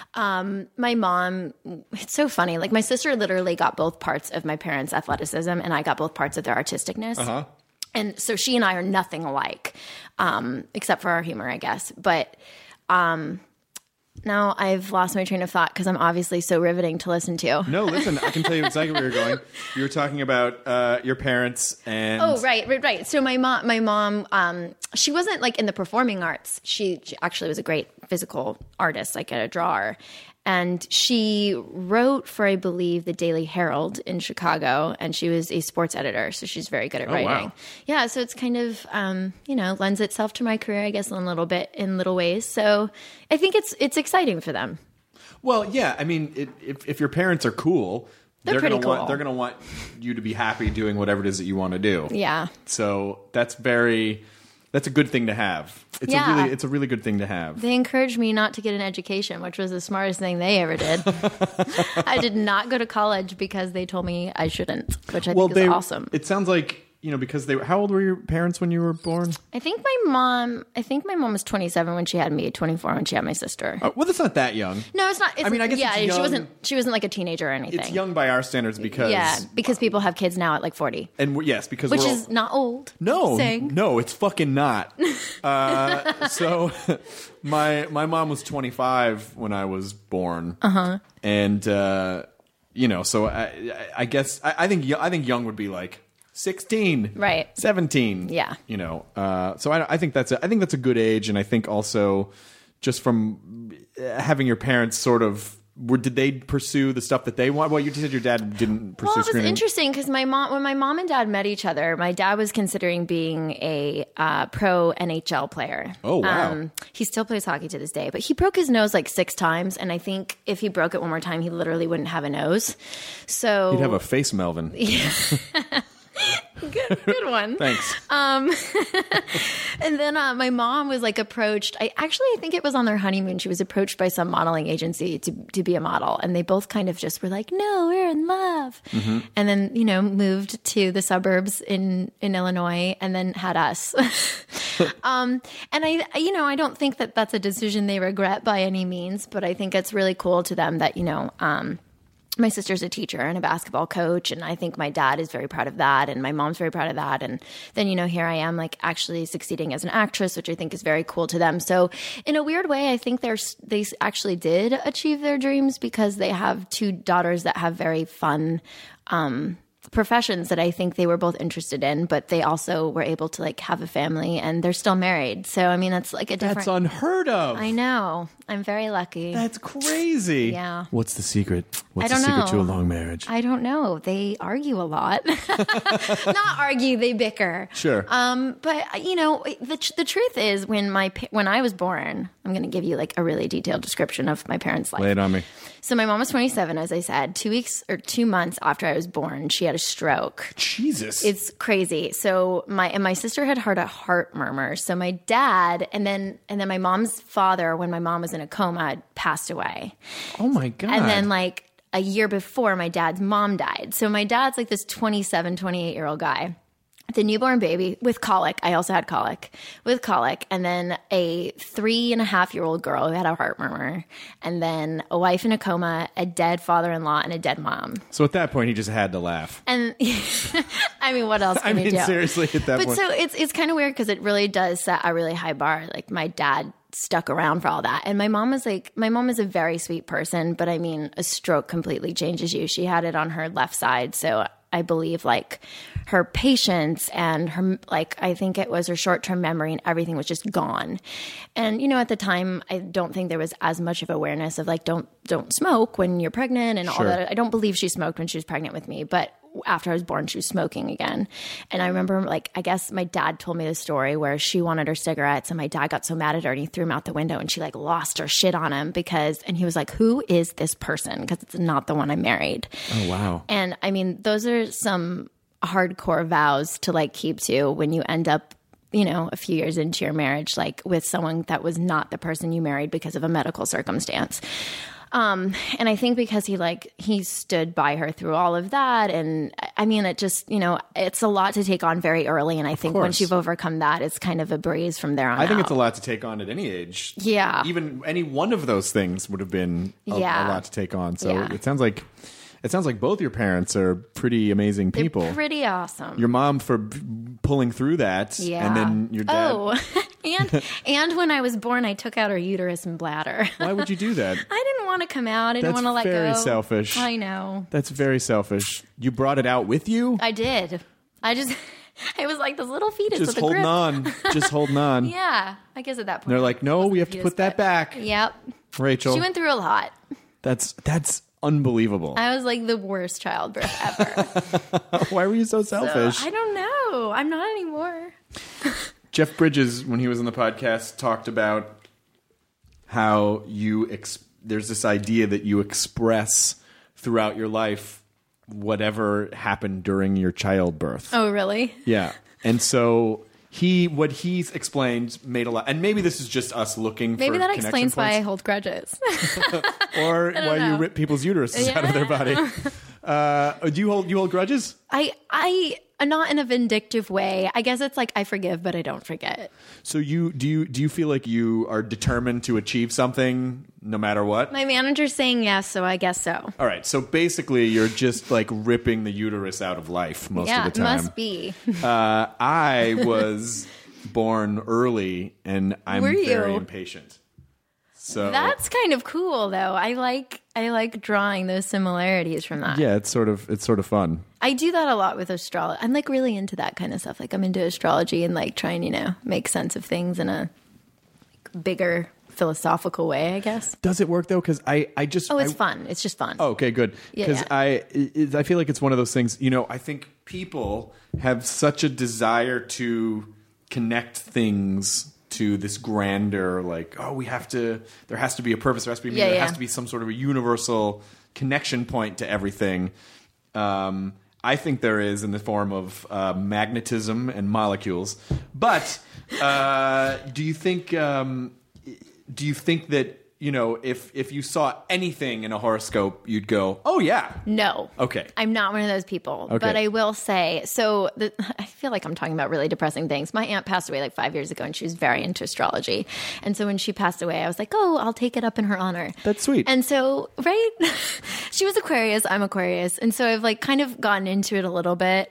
um, my mom, it's so funny. Like my sister literally got both parts of my parents' athleticism, and I got both parts of their artisticness. Uh-huh. And so she and I are nothing alike, um, except for our humor, I guess. But um, now I've lost my train of thought because I'm obviously so riveting to listen to. No, listen, I can tell you exactly where you're going. You were talking about uh, your parents and... Oh, right, right, right. So my mom, my mom, um, she wasn't like in the performing arts. She, she actually was a great physical artist, like a drawer. And she wrote for, I believe, the Daily Herald in Chicago, and she was a sports editor, so she's very good at Oh, writing. wow. Yeah, so it's kind of, um, you know, lends itself to my career, I guess, in a little bit, in little ways. So I think it's it's exciting for them. Well, yeah, I mean, it, if if your parents are cool, They're pretty gonna cool. want they're going to want you to be happy doing whatever it is that you want to do. Yeah. So that's very that's a good thing to have. It's Yeah. a really it's a really good thing to have. They encouraged me not to get an education, which was the smartest thing they ever did. I did not go to college because they told me I shouldn't, which I well, think they is awesome. It sounds like, you know, because they were, how old were your parents when you were born? I think my mom. I think my mom was twenty-seven when she had me, twenty-four when she had my sister. Oh, well, that's not that young. No, it's not. It's, I mean, I guess yeah, it's young. she wasn't. She wasn't like a teenager or anything. It's young by our standards because Yeah, because people have kids now at like forty, and we're, yes, because which we're is all, not old. No, saying. no, it's fucking not. uh, so, my my mom was twenty-five when I was born, uh-huh. and uh, you know, so I, I guess I, I think I think young would be like sixteen, Right. seventeen, Yeah. you know. Uh, so I, I think that's a, I think that's a good age, and I think also just from having your parents sort of. Were, did they pursue the stuff that they want? Well, you said your dad didn't pursue Well, it was screening. interesting because my mom, when my mom and dad met each other, my dad was considering being a uh, pro N H L player. Oh, wow. he still plays hockey to this day, but he broke his nose like six times, and I think if he broke it one more time, he literally wouldn't have a nose. So He'd have a face, Melvin. good, good one. Thanks. And then uh, my mom was like approached. I actually, I think it was on their honeymoon. She was approached by some modeling agency to to be a model, and they both kind of just were like, "No, we're in love." Mm-hmm. And then you know moved to the suburbs in in Illinois, and then had us. um, and I, you know, I don't think that that's a decision they regret by any means, but I think it's really cool to them that you know. Um, My sister's a teacher and a basketball coach, and I think my dad is very proud of that, and my mom's very proud of that. And then, you know, here I am, like, actually succeeding as an actress, which I think is very cool to them. So, in a weird way, I think they're they actually did achieve their dreams because they have two daughters that have very fun, um, professions that I think they were both interested in, but they also were able to like have a family, and they're still married. So I mean, that's like a different. That's unheard of. I know. I'm very lucky. That's crazy. Yeah. What's the secret? What's I don't the secret know. to a long marriage? I don't know. They argue a lot. Not argue, they bicker. Sure. Um, but you know, the the truth is, when my pa- when I was born, I'm going to give you like a really detailed description of my parents' life. Lay it on me. So my mom was twenty-seven, as I said. Two weeks or two months after I was born, she had a stroke. Jesus. It's crazy. So my and my sister had heard a heart murmur. So my dad and then and then my mom's father, when my mom was in a coma, passed away. Oh my God. And then like a year before, my dad's mom died. So my dad's like this twenty-seven, twenty-eight year old guy. The newborn baby with colic. I also had colic with colic. And then a three and a half year old girl who had a heart murmur. And then a wife in a coma, a dead father-in-law, and a dead mom. So at that point, he just had to laugh. And I mean, what else can I mean, you do? seriously, at that but point. so it's, it's kind of weird because it really does set a really high bar. Like my dad stuck around for all that. And my mom was like, my mom is a very sweet person, but I mean, a stroke completely changes you. She had it on her left side. So I believe like her patience and her, like, I think it was her short-term memory and everything was just gone. And, you know, at the time, I don't think there was as much of awareness of like, don't, don't smoke when you're pregnant and all Sure. that. I don't believe she smoked when she was pregnant with me, but after I was born, she was smoking again. And I remember, like, I guess my dad told me the story where she wanted her cigarettes and my dad got so mad at her and he threw them out the window and she like lost her shit on him because, and he was like, who is this person? Because it's not the one I married. Oh, wow. And I mean, those are some hardcore vows to like keep to when you end up, you know, a few years into your marriage, like with someone that was not the person you married because of a medical circumstance. Um, and I think because he like, he stood by her through all of that. And I mean, it just, you know, it's a lot to take on very early. And I think course. once you've overcome that, it's kind of a breeze from there on I think out. it's a lot to take on at any age. Yeah. Even any one of those things would have been a, Yeah. a lot to take on. So Yeah. it sounds like it sounds like both your parents are pretty amazing They're people. pretty awesome. Your mom for b- pulling through that, yeah. and then your dad. Oh, and and when I was born, I took out her uterus and bladder. Why would you do that? I didn't want to come out. I didn't That's want to let very go. selfish. I know. That's very selfish. You brought it out with you? I did. I just, it was like this little fetus Just with a holding grip. on. Just holding on. Yeah, I guess at that point. And they're like, no, wasn't we a have to fetus, put that but- back. Yep. Rachel, She went through a lot. that's that's unbelievable. I was like the worst childbirth ever. Why were you so So, selfish? I don't know. I'm not anymore. Jeff Bridges, when he was on the podcast, talked about how you ex- there's this idea that you express throughout your life whatever happened during your childbirth. Oh, really? Yeah. And so he, what he's explained made a lot, and maybe this is just us looking Maybe for that connection explains why I points, hold grudges. or why you know. rip people's uteruses Yeah, out of their I body. Uh, do you hold, you hold grudges? I, I, not in a vindictive way. I guess it's like I forgive, but I don't forget. So you, do you, do you feel like you are determined to achieve something no matter what? My manager's saying yes, so I guess so. All right, so basically, you're just like ripping the uterus out of life most yeah, of the it time. must be. Uh, I was born early, and I'm Were you? very impatient. So That's kind of cool, though. I like I like drawing those similarities from that. yeah, it's sort of it's sort of fun. I do that a lot with astrology. I'm like really into that kind of stuff. Like I'm into astrology and like trying, you know, make sense of things in a like, bigger philosophical way, I guess. Does it work though? Because I, I just Oh, it's I, fun. It's just fun. Oh, okay, good. Yeah, Because yeah. I it, I feel like it's one of those things. You know, I think people have such a desire to connect things to this grander, like, oh, we have to. There has to be a purpose. There has to be. Yeah, there yeah. has to be some sort of a universal connection point to everything. Um, I think there is in the form of uh, magnetism and molecules. But uh, do you think? Um, do you think that? You know, if if you saw anything in a horoscope, you'd go, "Oh yeah, No. okay." I'm not one of those people. Okay. But I will say, so the, I feel like I'm talking about really depressing things. My aunt passed away like five years ago and she was very into astrology. And so when she passed away, I was like, oh, I'll take it up in her honor. That's sweet. And so, right? She was Aquarius, I'm Aquarius. And so I've like kind of gotten into it a little bit.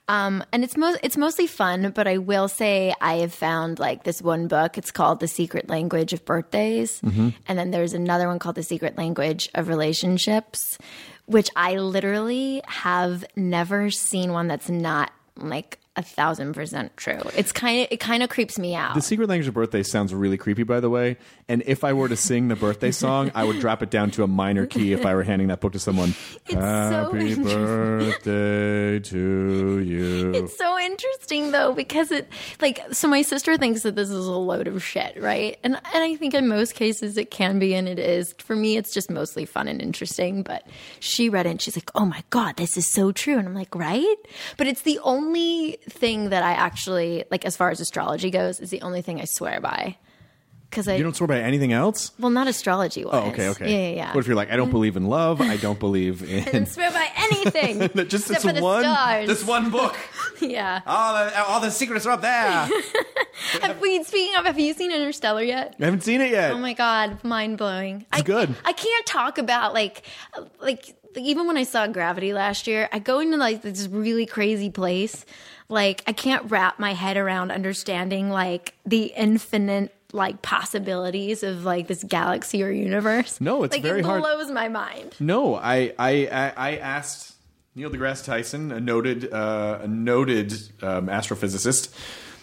Um, and it's most it's mostly fun, but I will say I have found like this one book. It's called The Secret Language of Birthdays, Mm-hmm. and then there's another one called The Secret Language of Relationships, which I literally have never seen one that's not like a thousand percent true. It's kind of it kind of creeps me out. The Secret Language of Birthday sounds really creepy, by the way. And if I were to sing the birthday song, I would drop it down to a minor key if I were handing that book to someone. It's so Happy interesting. birthday to you. It's so interesting though, because it like so my sister thinks that this is a load of shit, right? And and I think in most cases it can be, and it is. For me, it's just mostly fun and interesting. But she read it and she's like, "Oh my god, this is so true." And I'm like, "Right?" But it's the only thing that I actually like as far as astrology goes. Is the only thing I swear by. Because I You don't swear by anything else? well, not astrology wise. Oh, okay, okay. Yeah, yeah, yeah. What if you're like, I don't believe in love, I don't believe I don't in... swear by anything. Just except this for the one, stars. this one book. Yeah. All the, all the secrets are up there. Have we, speaking of, have you seen Interstellar yet? I haven't seen it yet. Oh my god, mind blowing! It's I, good. I can't talk about like, like even when I saw Gravity last year, I go into like this really crazy place. Like I can't wrap my head around understanding like the infinite like possibilities of like this galaxy or universe. No, it's like, very it hard. blows my mind. No, I, I, I, I asked Neil deGrasse Tyson, a noted, uh, a noted um, astrophysicist,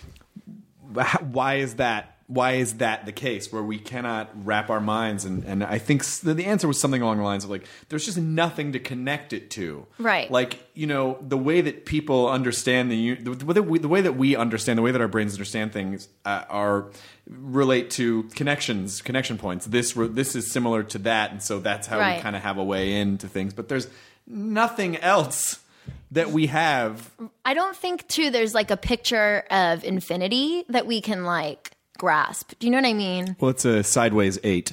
wh- why is that? Why is that the case where we cannot wrap our minds? And, and I think s- the answer was something along the lines of like, there's just nothing to connect it to. Right. Like, you know, the way that people understand the, u- the, the, way that we, the way that we understand, the way that our brains understand things uh, are relate to connections, connection points. This, re- this is similar to that. And so that's how Right. we kind of have a way into things. But there's nothing else that we have. I don't think too. There's like a picture of infinity that we can like grasp. Do you know what I mean? Well, it's a sideways eight.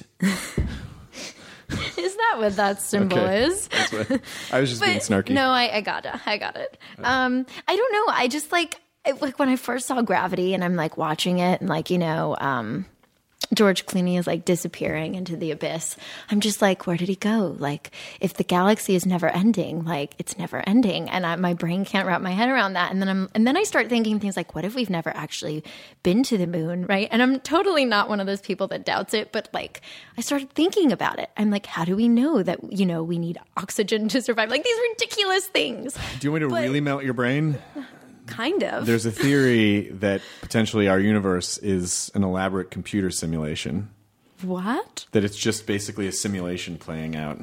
Is that what that symbol Okay. is? That's what, I was just being snarky. No, I, I got it. I got it. Um, I don't know. I just like it, like when I first saw Gravity, and I'm like watching it, and like you know, um, George Clooney is like disappearing into the abyss. I'm just like, where did he go? Like, if the galaxy is never ending, like it's never ending, and I, my brain can't wrap my head around that. And then I'm, and then I start thinking things like, what if we've never actually been to the moon, right? And I'm totally not one of those people that doubts it, but like, I started thinking about it. I'm like, how do we know that you know we need oxygen to survive? Like these ridiculous things. Do you want me to But- really melt your brain? Kind of. There's a theory that potentially our universe is an elaborate computer simulation. What? That it's just basically a simulation playing out.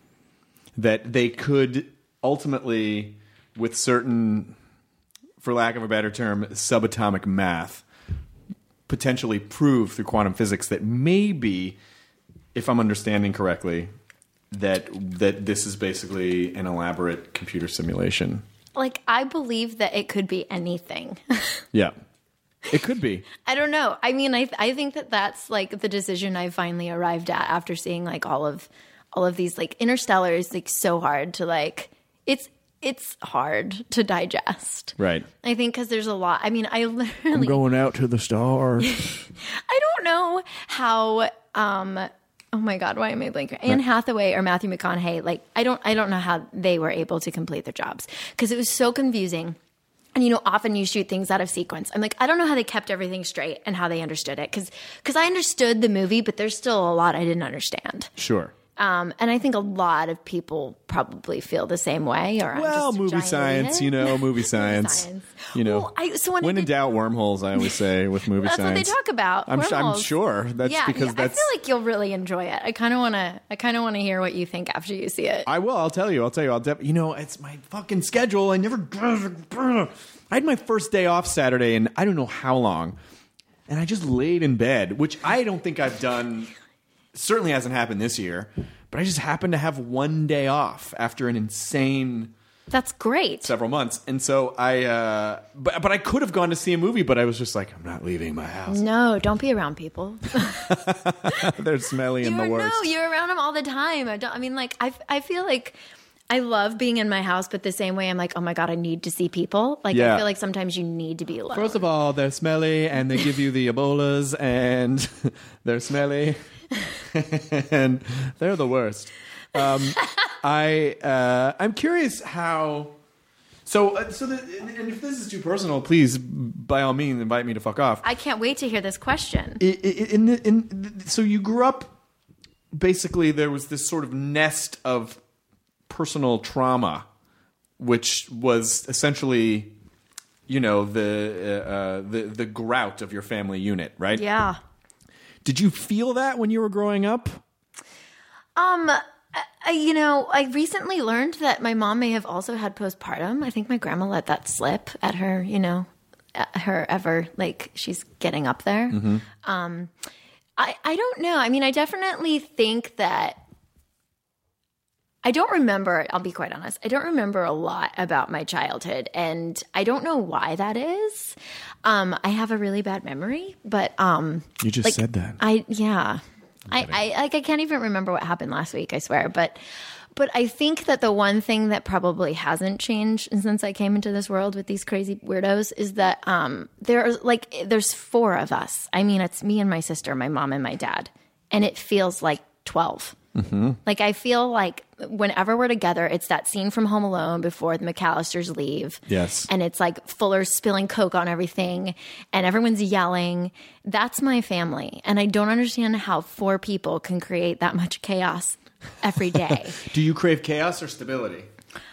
That they could ultimately, with certain, for lack of a better term, subatomic math, potentially prove through quantum physics that maybe, if I'm understanding correctly, that that this is basically an elaborate computer simulation. Like, I believe that it could be anything. Yeah. It could be. I don't know. I mean, I I think that that's like the decision I finally arrived at after seeing like all of all of these like Interstellar is like so hard to like it's it's hard to digest. Right. I think because there's a lot. I mean, I literally Going out to the stars. I don't know how. Um, oh my God, why am I blanking? Anne Hathaway or Matthew McConaughey? Like, I don't, I don't know how they were able to complete their jobs because it was so confusing. And you know, often you shoot things out of sequence. I'm like, I don't know how they kept everything straight and how they understood it because because I understood the movie, but there's still a lot I didn't understand. Sure. Um, and I think a lot of people probably feel the same way. Or I'm Well, just a movie giant science, idiot. you know, movie science. science. You know, Well, I- so when I when in did- doubt, wormholes, I always say, with movie That's what science. they talk about. I'm, su- I'm wormholes. sure. That's yeah, because yeah, that's... I feel like you'll really enjoy it. I kind of want to. I kind of want to hear what you think after you see it. I will. I'll tell you. I'll tell you. I'll def- You know, it's my fucking schedule. I never... I had my first day off Saturday, and I don't know how long. And I just laid in bed, which I don't think I've done... Certainly hasn't happened this year. But I just happened to have one day off after an insane... That's great. several months. And so I, uh, but, but I could have gone to see a movie, but I was just like, I'm not leaving my house. No, don't be around people. They're smelly and the You're, worst. no, you're around them all the time. I don't. I mean, like I. I feel like I love being in my house, but the same way I'm like, oh my God, I need to see people. Like Yeah. I feel like sometimes you need to be alone. First of all, they're smelly and they give you the Ebolas and they're smelly and they're the worst. Um, I, uh, I'm curious how, So, uh, so the, and if this is too personal, please, by all means, invite me to fuck off. I can't wait to hear this question. I- I- In the, in, so you grew up, basically, there was this sort of nest of personal trauma, which was essentially, you know, the uh, uh, the the grout of your family unit, right? Yeah. Did you feel that when you were growing up? Um, I, you know, I recently learned that my mom may have also had postpartum. I think my grandma let that slip at her, you know, at her ever, like, she's getting up there. Mm-hmm. Um, I, I don't know. I mean, I definitely think that I don't remember, I'll be quite honest, I don't remember a lot about my childhood, and I don't know why that is. Um, I have a really bad memory, but um, You just like, said that. I yeah. I, I like I can't even remember what happened last week, I swear. But but I think that the one thing that probably hasn't changed since I came into this world with these crazy weirdos is that um there's like there's four of us. I mean, it's me and my sister, my mom and my dad, and it feels like twelve. Mm-hmm. Like I feel like whenever we're together, it's that scene from Home Alone before the McAllisters leave. Yes. And it's like Fuller spilling Coke on everything and everyone's yelling. That's my family. And I don't understand how four people can create that much chaos every day. Do you crave chaos or stability?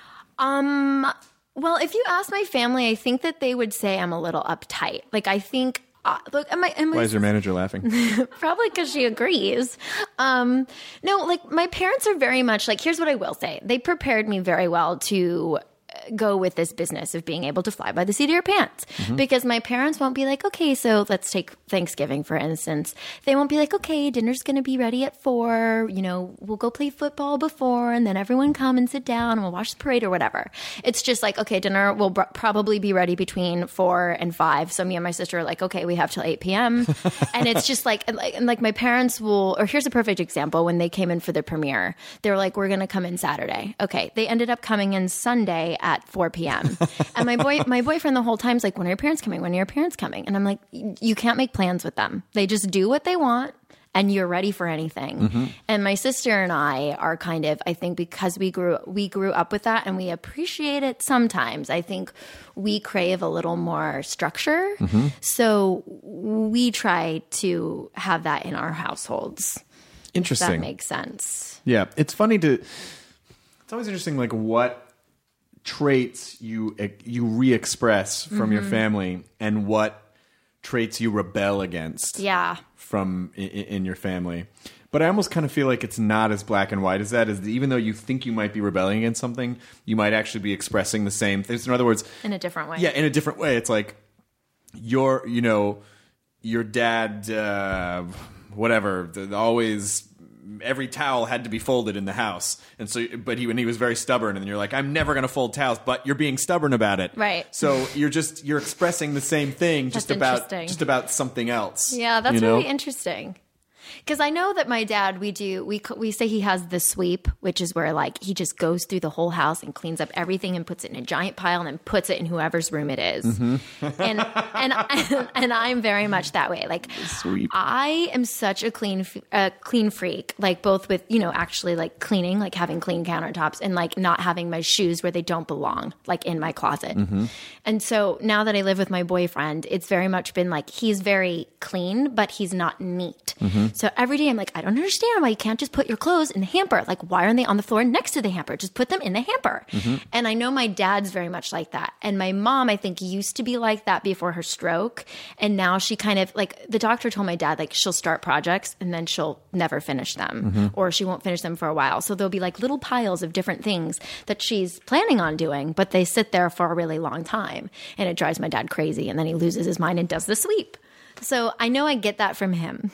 um, well, if you ask my family, I think that they would say I'm a little uptight. Like I think Uh, look, am I, am I, Why is your manager laughing? Probably because she agrees. Um, no, like my parents are very much like, here's what I will say. They prepared me very well to go with this business of being able to fly by the seat of your pants. Mm-hmm. Because my parents won't be like, okay, so let's take Thanksgiving, for instance. They won't be like, okay, dinner's going to be ready at four. You know, we'll go play football before and then everyone come and sit down and we'll watch the parade or whatever. It's just like, okay, dinner will br- probably be ready between four and five. So me and my sister are like, okay, we have till eight p.m. And it's just like, and like, and like my parents will, or here's a perfect example. When they came in for the premiere, they were like, we're going to come in Saturday. Okay. They ended up coming in Sunday at four p.m. And my boy, my boyfriend the whole time's like, when are your parents coming? When are your parents coming? And I'm like, you can't make plans with them. They just do what they want and you're ready for anything. Mm-hmm. And my sister and I are kind of, I think because we grew, we grew up with that and we appreciate it sometimes. I think we crave a little more structure. Mm-hmm. So we try to have that in our households. Interesting. If that makes sense. Yeah. It's funny to, it's always interesting, like what traits you you re-express from mm-hmm. your family and what traits you rebel against yeah. from in, in your family. But I almost kind of feel like it's not as black and white as that. Is even though you think you might be rebelling against something, you might actually be expressing the same things. In other words, in a different way. Yeah, in a different way. It's like your, you know, your dad, uh, whatever, the, always. Every towel had to be folded in the house, and so, but he when he was very stubborn, and you're like, I'm never going to fold towels, but you're being stubborn about it, right? So you're just you're expressing the same thing, just about just about something else. Yeah, that's you know? really interesting. Because I know that my dad, we do, we we say he has the sweep, which is where like he just goes through the whole house and cleans up everything and puts it in a giant pile and then puts it in whoever's room it is. Mm-hmm. and and and I'm very much that way. Like sweep. I am such a clean uh, clean freak. Like both with you know actually like cleaning, like having clean countertops, and like not having my shoes where they don't belong, like in my closet. Mm-hmm. And so now that I live with my boyfriend, it's very much been like he's very clean, but he's not neat. Mm-hmm. So every day I'm like, I don't understand why you can't just put your clothes in the hamper. Like, why aren't they on the floor next to the hamper? Just put them in the hamper. Mm-hmm. And I know my dad's very much like that. And my mom, I think, used to be like that before her stroke. And now she kind of, like, the doctor told my dad, like, she'll start projects and then she'll never finish them. Mm-hmm. Or she won't finish them for a while. So there'll be, like, little piles of different things that she's planning on doing, but they sit there for a really long time. And it drives my dad crazy. And then he loses his mind and does the sweep. So I know I get that from him.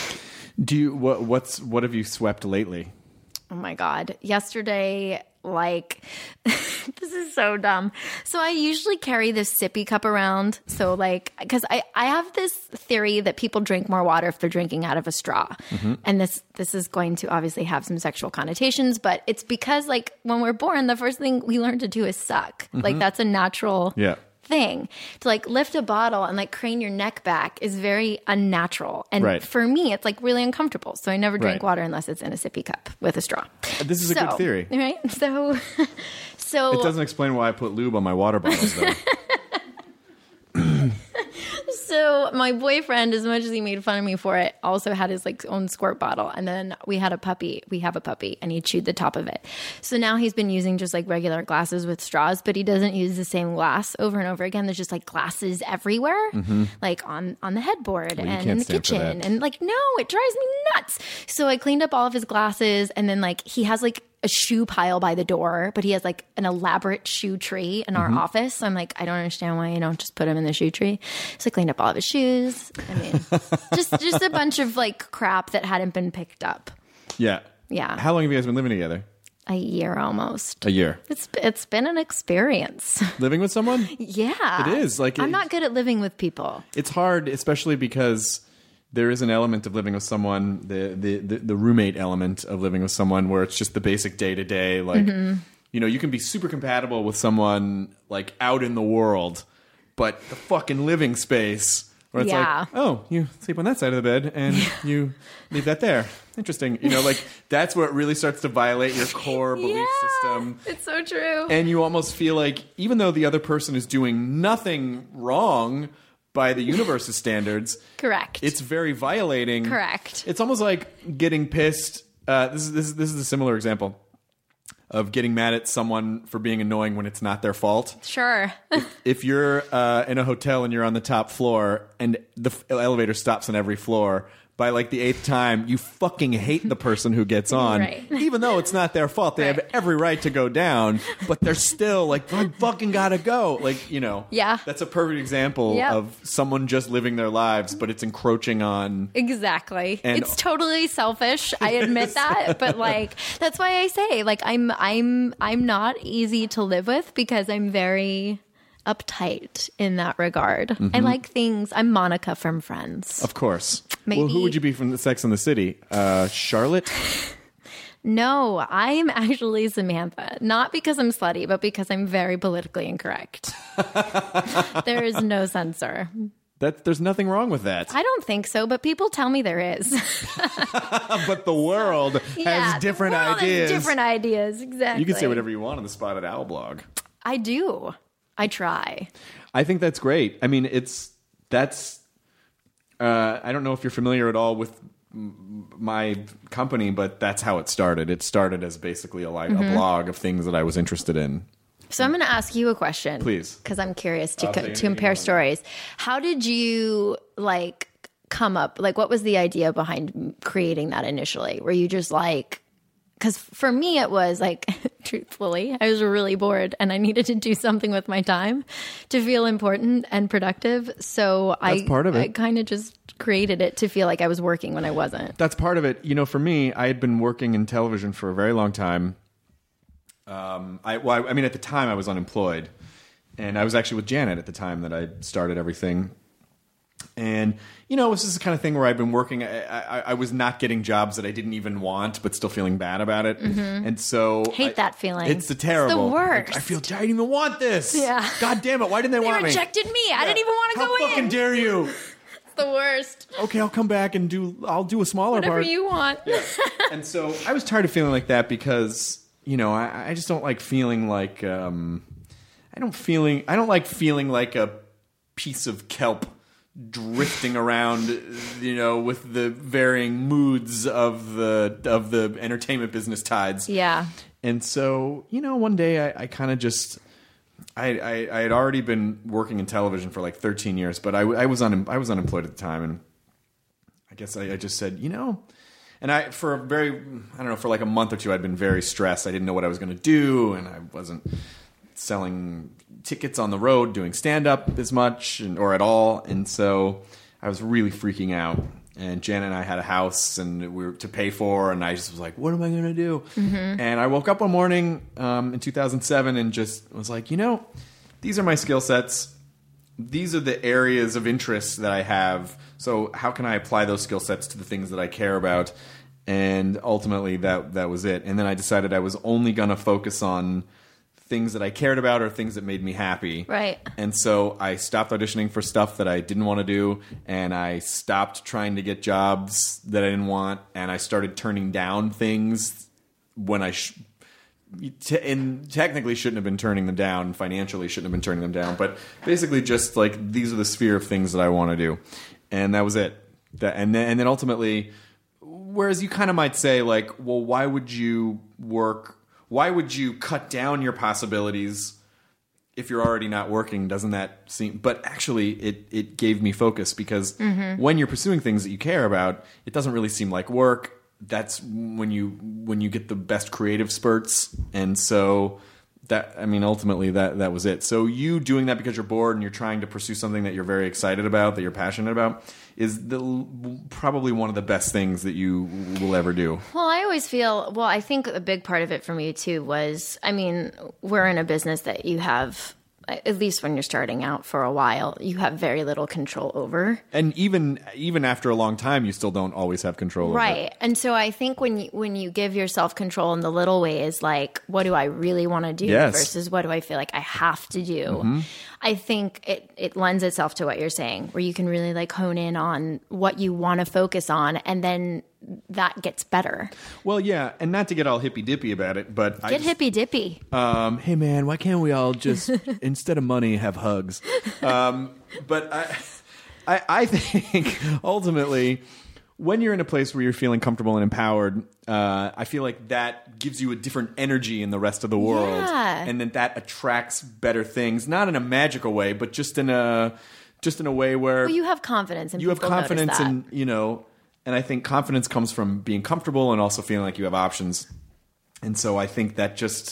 Do you what what's what have you swept lately? Oh my God. Yesterday, like this is so dumb. So I usually carry this sippy cup around. So like because I, I have this theory that people drink more water if they're drinking out of a straw. Mm-hmm. And this this is going to obviously have some sexual connotations, but it's because like when we're born, the first thing we learn to do is suck. Mm-hmm. Like that's a natural yeah. thing. To like lift a bottle and like crane your neck back is very unnatural. And right. for me, it's like really uncomfortable. So I never drink right. water unless it's in a sippy cup with a straw. This is so, a good theory. Right? So So It doesn't explain why I put lube on my water bottles, though. So my boyfriend, as much as he made fun of me for it, also had his like own squirt bottle. And then we had a puppy. We have a puppy, and he chewed the top of it. So now he's been using just like regular glasses with straws, but he doesn't use the same glass over and over again. There's just like glasses everywhere, mm-hmm. like on on the headboard well, and in the kitchen. And like, no, it drives me nuts. So I cleaned up all of his glasses, and then like he has like a shoe pile by the door, but he has like an elaborate shoe tree in our mm-hmm. office. So I'm like, I don't understand why you don't just put him in the shoe tree. So I cleaned up all of his shoes. I mean, just just a bunch of like crap that hadn't been picked up. Yeah. Yeah. How long have you guys been living together? A year almost. A year. It's it's been an experience. Living with someone? Yeah. It is. Like I'm it, not good at living with people. It's hard, especially because there is an element of living with someone, the, the, the, the roommate element of living with someone where it's just the basic day to day. Like, mm-hmm. you know, you can be super compatible with someone like out in the world, but the fucking living space where it's yeah. like, oh, you sleep on that side of the bed and you leave that there. Interesting. You know, like that's where it really starts to violate your core belief yeah, system. It's so true. And you almost feel like even though the other person is doing nothing wrong by the universe's standards. Correct. It's very violating. Correct. It's almost like getting pissed. Uh, this is this is this is a similar example of getting mad at someone for being annoying when it's not their fault. Sure. if, if you're uh, in a hotel and you're on the top floor and the f- elevator stops on every floor, by like the eighth time, you fucking hate the person who gets on, right. even though it's not their fault. They right. have every right to go down, but they're still like, I fucking gotta go. Like, you know, yeah. that's a perfect example yep. of someone just living their lives, but it's encroaching on. Exactly. And it's totally selfish. I admit that, but like that's why I say like I'm I'm I'm not easy to live with because I'm very uptight in that regard. Mm-hmm. I like things. I'm Monica from Friends. Of course. Maybe. Well, who would you be from the Sex and the City? Uh, Charlotte? No, I'm actually Samantha. Not because I'm slutty, but because I'm very politically incorrect. There is no censor. That there's nothing wrong with that. I don't think so, but people tell me there is. But the world yeah, has different the world ideas. Has different ideas, exactly. You can say whatever you want on the Spotted Owl blog. I do. I try. I think that's great. I mean, it's that's. Uh, I don't know if you're familiar at all with m- my company, but that's how it started. It started as basically a, like, mm-hmm. a blog of things that I was interested in. So I'm going to ask you a question, please, because I'm curious to co- to compare stories. How did you like come up? Like, what was the idea behind creating that initially? Were you just like? Because for me, it was like, truthfully, I was really bored and I needed to do something with my time to feel important and productive. So That's I, part of it. I kind of just created it to feel like I was working when I wasn't. That's part of it. You know, for me, I had been working in television for a very long time. Um, I, well, I, I mean, at the time I was unemployed, and I was actually with Janet at the time that I started everything. And, you know, it was just the kind of thing where I've been working. I, I, I was not getting jobs that I didn't even want, but still feeling bad about it. Mm-hmm. And so hate I, that feeling. It's the terrible. It's the worst. Like, I feel I didn't even want this. Yeah. God damn it! Why didn't they, they want me? They rejected me. Yeah. I didn't even want to How go in. How fucking dare you? It's the worst. Okay, I'll come back and do. I'll do a smaller Whatever part. you want. Yeah. And so I was tired of feeling like that because you know I, I just don't like feeling like um, I don't feeling I don't like feeling like a piece of kelp drifting around, you know, with the varying moods of the of the entertainment business tides. Yeah. And so, you know, one day I, I kind of just, I, I I had already been working in television for like thirteen years, but I, I was un, I was unemployed at the time, and I guess I, I just said, you know, and I for a very I don't know for like a month or two I'd been very stressed. I didn't know what I was going to do, and I wasn't selling tickets on the road, doing stand-up as much and, or at all. And so I was really freaking out. And Janet and I had a house and we were to pay for, and I just was like, what am I going to do? Mm-hmm. And I woke up one morning um, in two thousand seven and just was like, you know, these are my skill sets. These are the areas of interest that I have. So how can I apply those skill sets to the things that I care about? And ultimately that that was it. And then I decided I was only going to focus on things that I cared about or things that made me happy. Right. And so I stopped auditioning for stuff that I didn't want to do, and I stopped trying to get jobs that I didn't want, and I started turning down things when I sh- T- and technically shouldn't have been turning them down, financially shouldn't have been turning them down, but basically just like these are the sphere of things that I want to do, and that was it. That, and then and then ultimately, whereas you kind of might say like, well, why would you work? Why would you cut down your possibilities if you're already not working? Doesn't that seem? But actually, it it gave me focus because mm-hmm. when you're pursuing things that you care about, it doesn't really seem like work. That's when you when you get the best creative spurts, and so that I mean ultimately that that was it. So you doing that because you're bored and you're trying to pursue something that you're very excited about, that you're passionate about, is the probably one of the best things that you will ever do. Well, I always feel well. I think a big part of it for me too was I mean we're in a business that you have. At least when you're starting out for a while, you have very little control over. And even even after a long time, you still don't always have control right. over it. And so I think when you, when you give yourself control in the little ways, like what do I really want to do yes. versus what do I feel like I have to do, mm-hmm. I think it, it lends itself to what you're saying, where you can really like hone in on what you want to focus on, and then that gets better. Well, yeah, and not to get all hippy-dippy about it, but... Get hippy-dippy. Um, hey, man, why can't we all just, instead of money, have hugs? Um, but I, I, I think, ultimately, when you're in a place where you're feeling comfortable and empowered, uh, I feel like that gives you a different energy in the rest of the world. Yeah. And then that attracts better things, not in a magical way, but just in a, just in a way where... Well, you have confidence, and you have people notice confidence that. in, you know... And I think confidence comes from being comfortable and also feeling like you have options. And so I think that just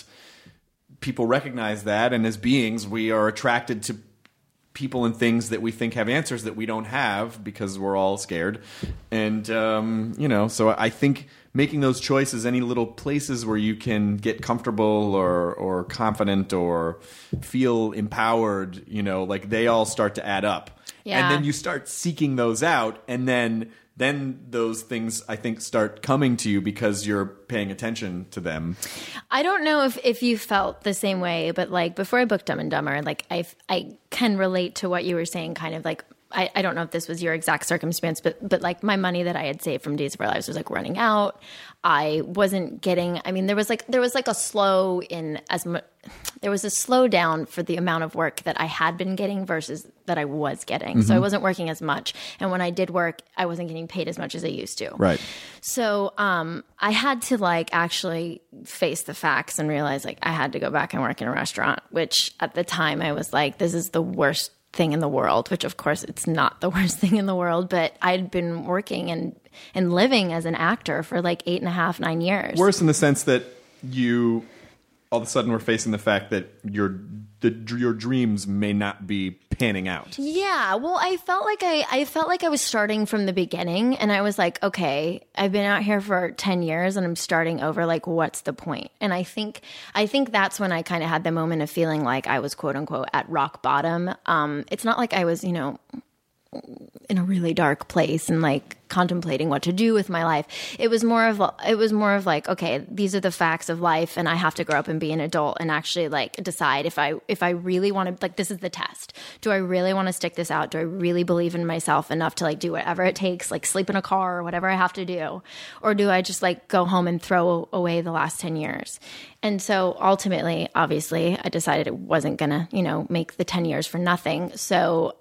people recognize that. And as beings, we are attracted to people and things that we think have answers that we don't have because we're all scared. And, um, you know, so I think making those choices, any little places where you can get comfortable or, or confident or feel empowered, you know, like they all start to add up. Yeah. And then you start seeking those out, and then... then those things, I think, start coming to you because you're paying attention to them. I don't know if, if you felt the same way, but like before I booked Dumb and Dumber, like I, I can relate to what you were saying, kind of like, I, I don't know if this was your exact circumstance, but but like my money that I had saved from Days of Our Lives was like running out. I wasn't getting, I mean, there was like, there was like a slow in as much, there was a slowdown for the amount of work that I had been getting versus that I was getting. Mm-hmm. So I wasn't working as much. And when I did work, I wasn't getting paid as much as I used to. Right. So um, I had to like actually face the facts and realize like I had to go back and work in a restaurant, which at the time I was like, this is the worst thing in the world, which of course it's not the worst thing in the world, but I'd been working and, and living as an actor for like eight and a half, nine years. Worse in the sense that you all of a sudden were facing the fact that your the, your dreams may not be panning out. Yeah, well, I felt like I, I felt like I was starting from the beginning, and I was like, okay, I've been out here for ten years, and I'm starting over. Like, what's the point? And I think I think that's when I kind of had the moment of feeling like I was quote unquote at rock bottom. Um, it's not like I was, you know, in a really dark place and like contemplating what to do with my life. It was more of it was more of like, okay, these are the facts of life, and I have to grow up and be an adult and actually like decide if I if I really want to, like, this is the test. Do I really want to stick this out? Do I really believe in myself enough to like do whatever it takes, like sleep in a car or whatever I have to do? Or do I just like go home and throw away the last ten years? And so ultimately, obviously, I decided it wasn't going to, you know, make the ten years for nothing. So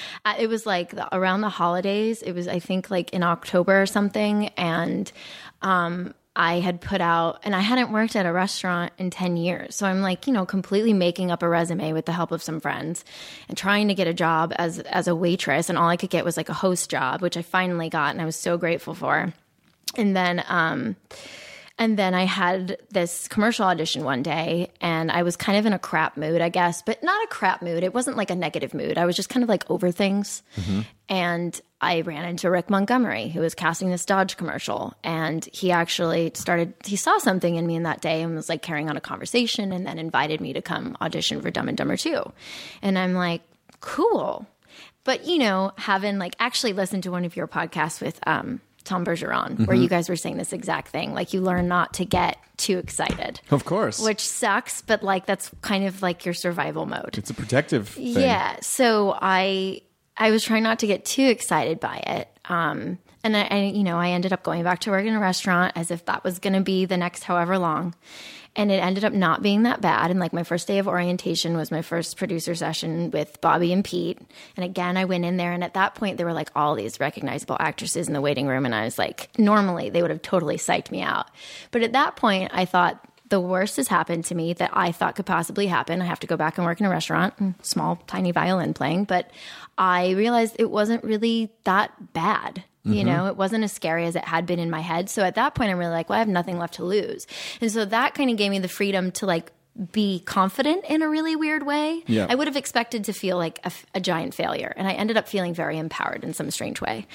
it was like the, around the holidays, it was, I think, like in October or something. And um, I had put out, and I hadn't worked at a restaurant in ten years. So I'm like, you know, completely making up a resume with the help of some friends and trying to get a job as, as a waitress. And all I could get was like a host job, which I finally got. And I was so grateful for. And then, um, And then I had this commercial audition one day, and I was kind of in a crap mood, I guess, but not a crap mood. It wasn't like a negative mood. I was just kind of like over things. Mm-hmm. And I ran into Rick Montgomery, who was casting this Dodge commercial. And he actually started, he saw something in me in that day and was like carrying on a conversation, and then invited me to come audition for Dumb and Dumber two. And I'm like, cool. But, you know, having like actually listened to one of your podcasts with, um, Tom Bergeron, mm-hmm. where you guys were saying this exact thing. Like, you learn not to get too excited. Of course. Which sucks, but like that's kind of like your survival mode. It's a protective thing. Yeah. So I I was trying not to get too excited by it. Um, and I, I, you know, I ended up going back to work in a restaurant as if that was going to be the next however long. and it ended up not being that bad. And like my first day of orientation was my first producer session with Bobby and Pete. And again, I went in there, and at that point there were like all these recognizable actresses in the waiting room. And I was like, normally they would have totally psyched me out. But at that point I thought, the worst has happened to me that I thought could possibly happen. I have to go back and work in a restaurant, small, tiny violin playing. But I realized it wasn't really that bad. You mm-hmm. know, it wasn't as scary as it had been in my head. So at that point, I'm really like, well, I have nothing left to lose. And so that kind of gave me the freedom to like be confident in a really weird way. Yeah. I would have expected to feel like a, a giant failure. And I ended up feeling very empowered in some strange way.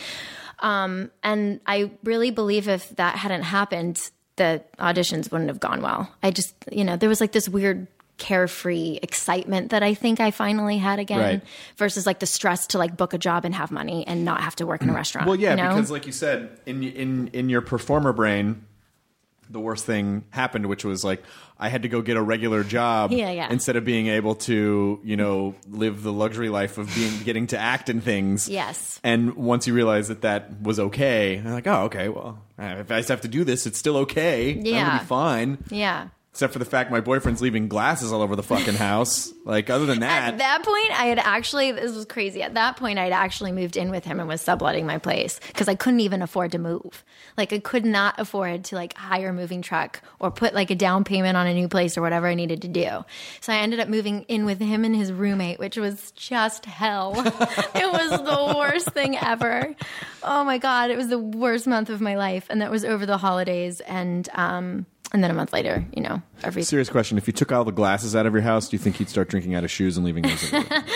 Um, and I really believe if that hadn't happened, the auditions wouldn't have gone well. I just, you know, there was like this weird carefree excitement that I think I finally had again right. versus like the stress to like book a job and have money and not have to work in a restaurant. Well, yeah, you know? because like you said, in in in your performer brain, the worst thing happened, which was like I had to go get a regular job yeah, yeah. instead of being able to, you know, live the luxury life of being getting to act in things. Yes. And once you realize that that was okay, I'm like, oh, okay, well, if I just have to do this, it's still okay. Yeah. That'll be fine. Yeah. Except for the fact my boyfriend's leaving glasses all over the fucking house. Like, other than that. At that point, I had actually, this was crazy. At that point, I had actually moved in with him and was subletting my place because I couldn't even afford to move. Like, I could not afford to, like, hire a moving truck or put, like, a down payment on a new place or whatever I needed to do. So I ended up moving in with him and his roommate, which was just hell. It was the worst thing ever. Oh, my God. It was the worst month of my life. And that was over the holidays. And, um... And then a month later, you know, everything. Serious question. If you took all the glasses out of your house, do you think he'd start drinking out of shoes and leaving those in there?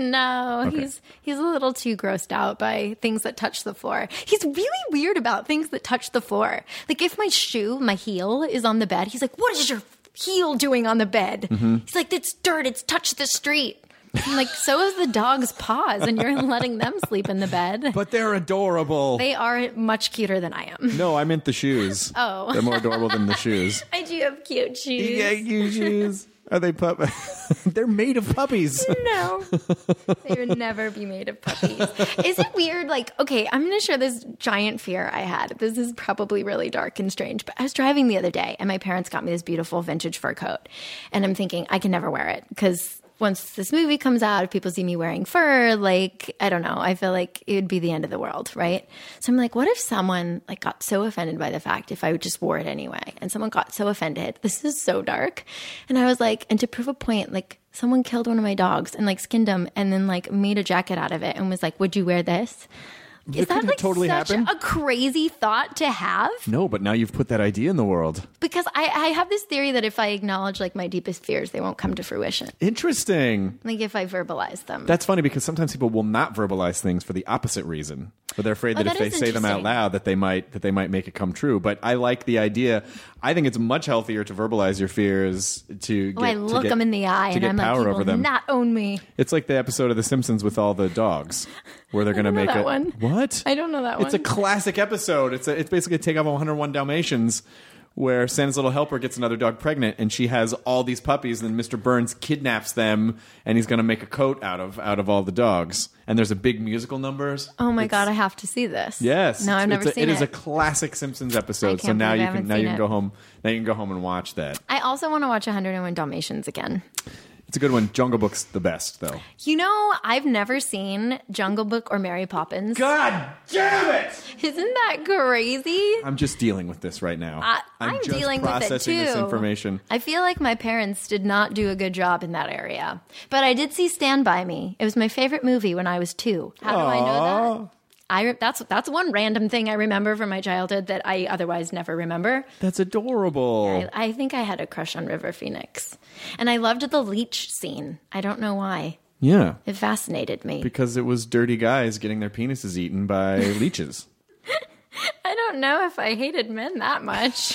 No, okay. he's he's a little too grossed out by things that touch the floor. He's really weird about things that touch the floor. Like if my shoe, my heel is on the bed, he's like, what is your heel doing on the bed? Mm-hmm. He's like, it's dirt. It's touched the street. I'm like, so is the dog's paws, and you're letting them sleep in the bed. But they're adorable. They are much cuter than I am. No, I meant the shoes. Oh. They're more adorable than the shoes. I do have cute shoes. You got cute shoes. Are they pup? They're made of puppies. No. They would never be made of puppies. Is it weird? Like, okay, I'm going to share this giant fear I had. This is probably really dark and strange, but I was driving the other day, and my parents got me this beautiful vintage fur coat. And I'm thinking, I can never wear it because once this movie comes out, if people see me wearing fur, like, I don't know, I feel like it would be the end of the world, right? So I'm like, what if someone like got so offended by the fact if I just wore it anyway, and someone got so offended, this is so dark. And I was like, and to prove a point, like someone killed one of my dogs and like skinned him and then like made a jacket out of it and was like, would you wear this? Is that like totally such happen? a crazy thought to have? No, but now you've put that idea in the world. Because I, I have this theory that if I acknowledge like my deepest fears, they won't come to fruition. Interesting. Like if I verbalize them. That's funny because sometimes people will not verbalize things for the opposite reason. But they're afraid Oh, that, that if they is say them out interesting. loud that they might that they might make it come true. But I like the idea. I think it's much healthier to verbalize your fears to get, Oh, I to look get- them in the eye to and get I'm like, power you over will them. not own me. It's like the episode of The Simpsons with all the dogs, where they're going to don't know make that it. one. What? I don't know that It's a one. classic episode. It's a, it's basically a Takeoff of one oh one Dalmatians, where Santa's little helper gets another dog pregnant, and she has all these puppies. And then Mister Burns kidnaps them, and he's going to make a coat out of out of all the dogs. And there's a big musical numbers. Oh my It's- God, I have to see this. Yes. No, I've It's never a, seen it. it. It is a classic Simpsons I episode. So can't now believe I you can haven't now you seen can it. go home now you can go home and watch that. I also want to watch one oh one Dalmatians again. It's a good one. Jungle Book's the best though. You know, I've never seen Jungle Book or Mary Poppins. God damn it! Isn't that crazy? I'm just dealing with this right now. I, I'm, I'm just dealing with it processing too. this information. I feel like my parents did not do a good job in that area. But I did see Stand By Me. It was my favorite movie when I was two. How do I know that? I, that's that's one random thing I remember from my childhood that I otherwise never remember. That's adorable. I, I think I had a crush on River Phoenix. And I loved the leech scene. I don't know why. Yeah. It fascinated me. Because it was dirty guys getting their penises eaten by leeches. I don't know if I hated men that much.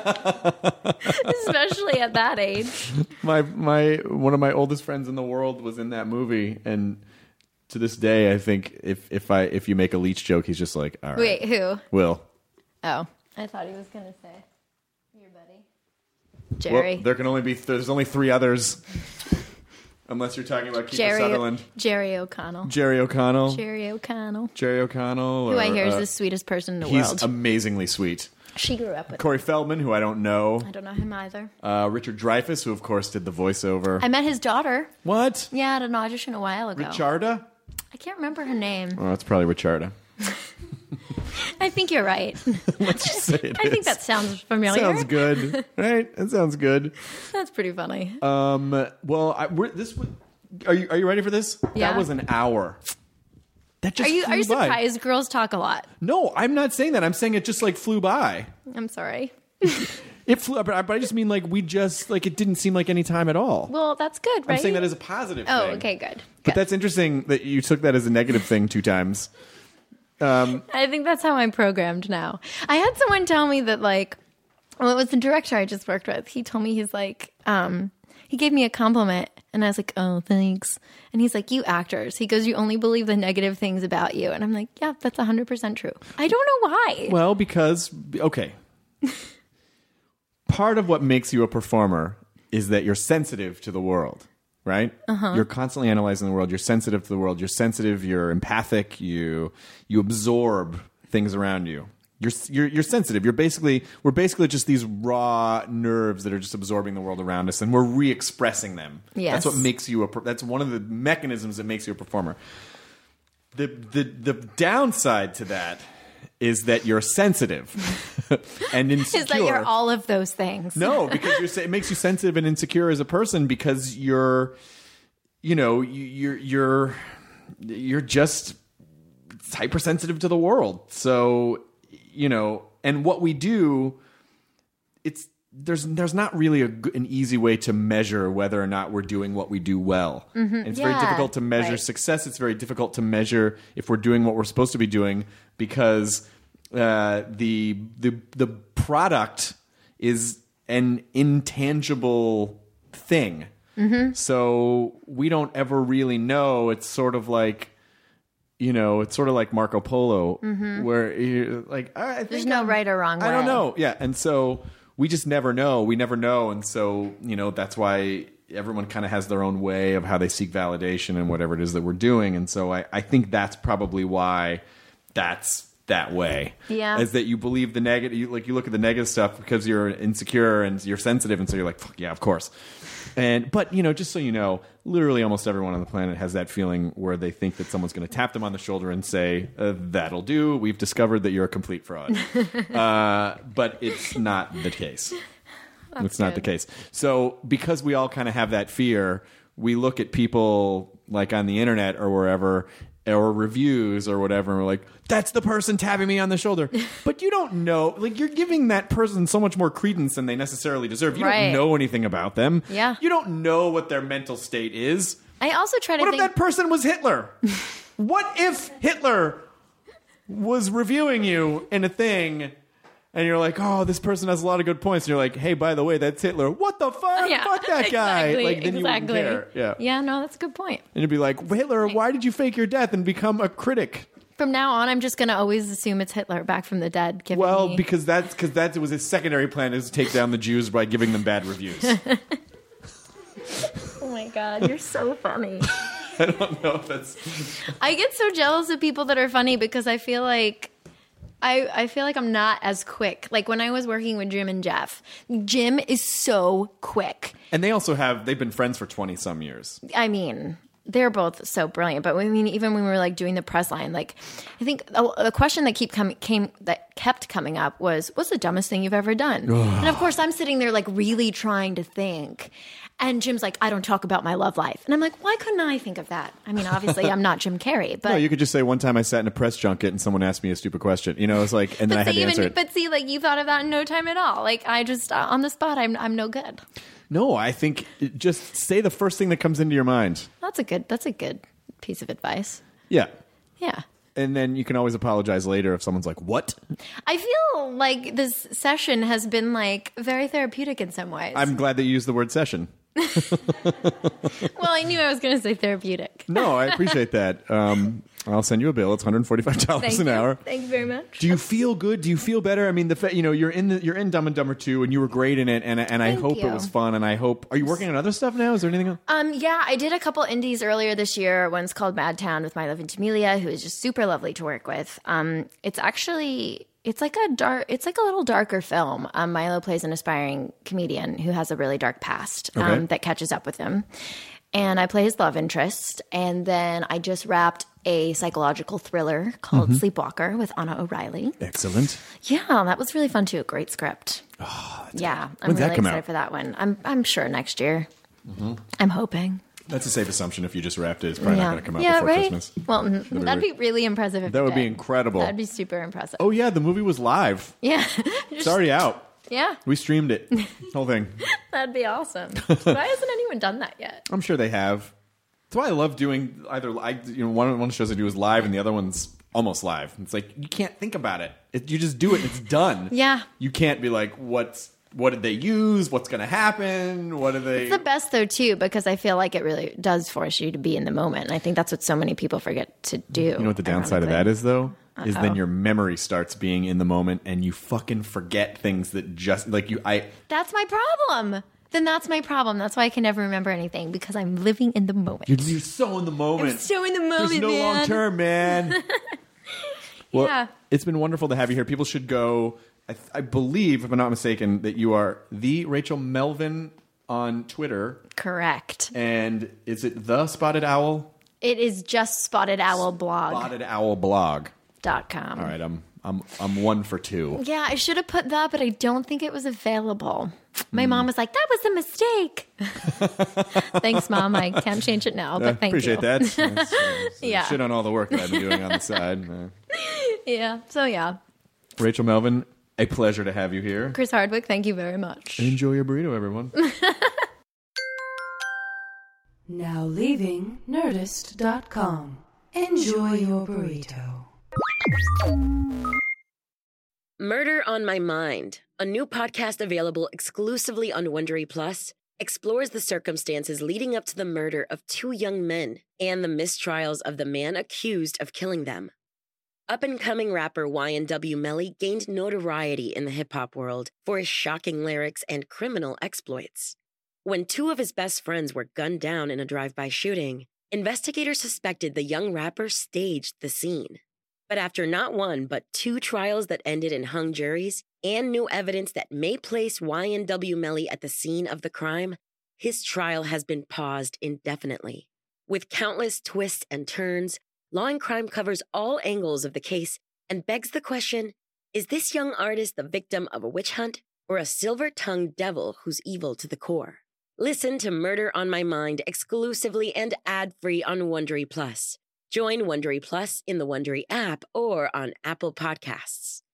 Especially at that age. My my one of my oldest friends in the world was in that movie, and to this day, I think if if I if you make a leech joke, he's just like, all right. Wait, who? Will. Oh, I thought he was going to say your buddy. Well, Jerry. there can only be there's only three others. Unless you're talking about Kiefer Jerry, Sutherland. Jerry O'Connell. Jerry O'Connell. Jerry O'Connell. Jerry O'Connell. Who or, I hear is uh, the sweetest person in the He's world. amazingly sweet. She grew up with Corey Feldman, who I don't know. I don't know him either. Uh, Richard Dreyfuss, who of course did the voiceover. I met his daughter. What? Yeah, at an audition a while ago. Richarda? I can't remember her name. Oh, it's probably Richarda. I think you're right. Let's just say it I is. think that sounds familiar. Sounds good, right? That sounds good. That's pretty funny. Um. Well, I, we're, this. was- Are you Are you ready for this? Yeah. That was an hour. That just Are you flew Are you by. surprised? Girls talk a lot. No, I'm not saying that. I'm saying it just like flew by. I'm sorry. It flew, but I, but I just mean like we just like it didn't seem like any time at all. Well, that's good, right? I'm saying that as a positive. Oh, thing. okay, good. But Good. that's interesting that you took that as a negative thing two times. I think that's how I'm programmed now. I had someone tell me that, like, well, it was the director I just worked with. He told me, he's like, um, he gave me a compliment, and I was like, oh, thanks. And he's like, you actors. He goes, you only believe the negative things about you. And I'm like, yeah, that's one hundred percent true. I don't know why. Well, because okay, part of what makes you a performer is that you're sensitive to the world. Right? Uh-huh. You're constantly analyzing the world. You're sensitive to the world. You're sensitive. You're empathic. You you absorb things around you. You're you're you're sensitive. You're basically we're basically just these raw nerves that are just absorbing the world around us, and we're re-expressing them. Yes. That's what makes you a. per- That's one of the mechanisms that makes you a performer. The the the downside to that is that you're sensitive and insecure. Is that you're all of those things? No, because you're, it makes you sensitive and insecure as a person because you're, you know, you- you're you're you're just hypersensitive to the world. So, you know, and what we do, it's there's there's not really a, g- an easy way to measure whether or not we're doing what we do well. And it's very Yeah, difficult to measure right. success. It's very difficult to measure if we're doing what we're supposed to be doing because uh, the the the product is an intangible thing. Mm-hmm. So we don't ever really know. It's sort of like, you know, it's sort of like Marco Polo, where you're like, I think Mm-hmm. There's no I'm- right or wrong I don't way. know. Yeah, and so we just never know. We never know, and so you know that's why everyone kind of has their own way of how they seek validation and whatever it is that we're doing. And so I, I think that's probably why that's that way. Yeah. Is that you believe the negative, you, like you look at the negative stuff because you're insecure and you're sensitive, and so you're like, fuck yeah, of course. And but you know, just so you know, literally almost everyone on the planet has that feeling where they think that someone's going to tap them on the shoulder and say, uh, "That'll do. We've discovered that you're a complete fraud." uh, but it's not the case. It's not the case. So because we all kind of have that fear, we look at people like on the internet or wherever, or reviews or whatever, and we're like, that's the person tapping me on the shoulder. But you don't know, like you're giving that person so much more credence than they necessarily deserve. You Right. don't know anything about them. Yeah. You don't know what their mental state is. I also try to What if think. that person was Hitler? What if Hitler was reviewing you in a thing and you're like, oh, this person has a lot of good points. And you're like, hey, by the way, that's Hitler. What the fuck? Yeah, Fuck that guy. exactly, Like, then exactly. you wouldn't care. Yeah. Yeah, no, that's a good point. And you'd be like, Hitler, why did you fake your death and become a critic? From now on, I'm just going to always assume it's Hitler back from the dead. Giving Well, me... because that's because that was his secondary plan is to take down the Jews by giving them bad reviews. Oh my God, you're so funny. I don't know if that's. I get so jealous of people that are funny because I feel like I I feel like I'm not as quick. Like when I was working with Jim and Jeff, Jim is so quick. And they also have they've been friends for twenty some years. I mean, they're both so brilliant. But I mean, even when we were like doing the press line, like I think a, a question that keep coming came that kept coming up was, "What's the dumbest thing you've ever done?" And of course, I'm sitting there like really trying to think. And Jim's like, "I don't talk about my love life." And I'm like, why couldn't I think of that? I mean, obviously, I'm not Jim Carrey, but No, you could just say one time I sat in a press junket and someone asked me a stupid question. You know, it's like, and then I but had see, to answer even, it. but see, like you thought of that in no time at all. Like I just uh, on the spot, I'm I'm no good. No, I think it- just say the first thing that comes into your mind. That's a good. That's a good piece of advice. Yeah. Yeah. And then you can always apologize later if someone's like, what? I feel like this session has been like very therapeutic in some ways. I'm glad that you used the word session. well, I knew I was going to say therapeutic. No, I appreciate that. Um, I'll send you a bill. It's one hundred forty-five dollars Thank an you. hour. Thank you very much. Do you feel good? Do you feel better? I mean, the fa- you know you're in the you're in Dumb and Dumber two, and you were great in it, and and I Thank hope you. it was fun, and I hope. Are you working on other stuff now? Is there anything else? Um, yeah, I did a couple indies earlier this year. One's called Madtown with my love Amelia, who is just super lovely to work with. Um, it's actually it's like a dark, it's like a little darker film. Um, Milo plays an aspiring comedian who has a really dark past um, Okay. that catches up with him, and I play his love interest. And then I just wrapped a psychological thriller called Mm-hmm. Sleepwalker with Anna O'Reilly. Excellent. Yeah, that was really fun too. Great script. Oh, yeah, I'm When's that really come excited out? for that one. I'm I'm sure next year. I'm hoping. That's a safe assumption. If you just wrapped it, it's probably yeah, not going to come out yeah, before right. Christmas. Well, mm, that'd be really impressive. If That it would be did. incredible. That'd be super impressive. Oh yeah, the movie was live. Yeah, It's already out. yeah, We streamed it. Whole thing. that'd be awesome. Why hasn't anyone done that yet? I'm sure they have. That's why I love doing either. I you know one one of the shows I do is live, and the other one's almost live. It's like you can't think about it. it you just do it. It's done. Yeah. You can't be like, what's what did they use? What's going to happen? What are they? It's the best though too, because I feel like it really does force you to be in the moment. And I think that's what so many people forget to do. You know what the downside of that ironically. is, though? Is then Uh-oh. your memory starts being in the moment, and you fucking forget things that just like you. I That's my problem. Then that's my problem. That's why I can never remember anything, because I'm living in the moment. you're, you're so in the moment. I'm so in the moment, There's no man. long term, man. Well, Yeah. it's been wonderful to have you here. People should go. I, I believe, if I'm not mistaken, that you are the Rachel Melvin on Twitter, Correct. and is it the Spotted Owl? It is just spotted owl blog Spotted Owl blog. dot com. All right, I'm I'm I'm one for two. Yeah, I should have put that, but I don't think it was available. My Hmm. mom was like, "That was a mistake." Thanks, Mom. I can't change it now, but Uh, thank appreciate you. that. That's, uh, Yeah. Shit on all the work that I've been doing on the side. Uh, Yeah. So yeah, Rachel Melvin, a pleasure to have you here. Chris Hardwick, thank you very much. Enjoy your burrito, everyone. Now leaving Nerdist dot com. Enjoy your burrito. Murder on My Mind, a new podcast available exclusively on Wondery Plus, explores the circumstances leading up to the murder of two young men and the mistrials of the man accused of killing them. Up-and-coming rapper Y N W Melly gained notoriety in the hip-hop world for his shocking lyrics and criminal exploits. When two of his best friends were gunned down in a drive-by shooting, investigators suspected the young rapper staged the scene. But after not one, but two trials that ended in hung juries and new evidence that may place Y N W Melly at the scene of the crime, his trial has been paused indefinitely. With countless twists and turns, Law and Crime covers all angles of the case and begs the question, is this young artist the victim of a witch hunt or a silver-tongued devil who's evil to the core? Listen to Murder on My Mind exclusively and ad-free on Wondery Plus. Join Wondery Plus in the Wondery app or on Apple Podcasts.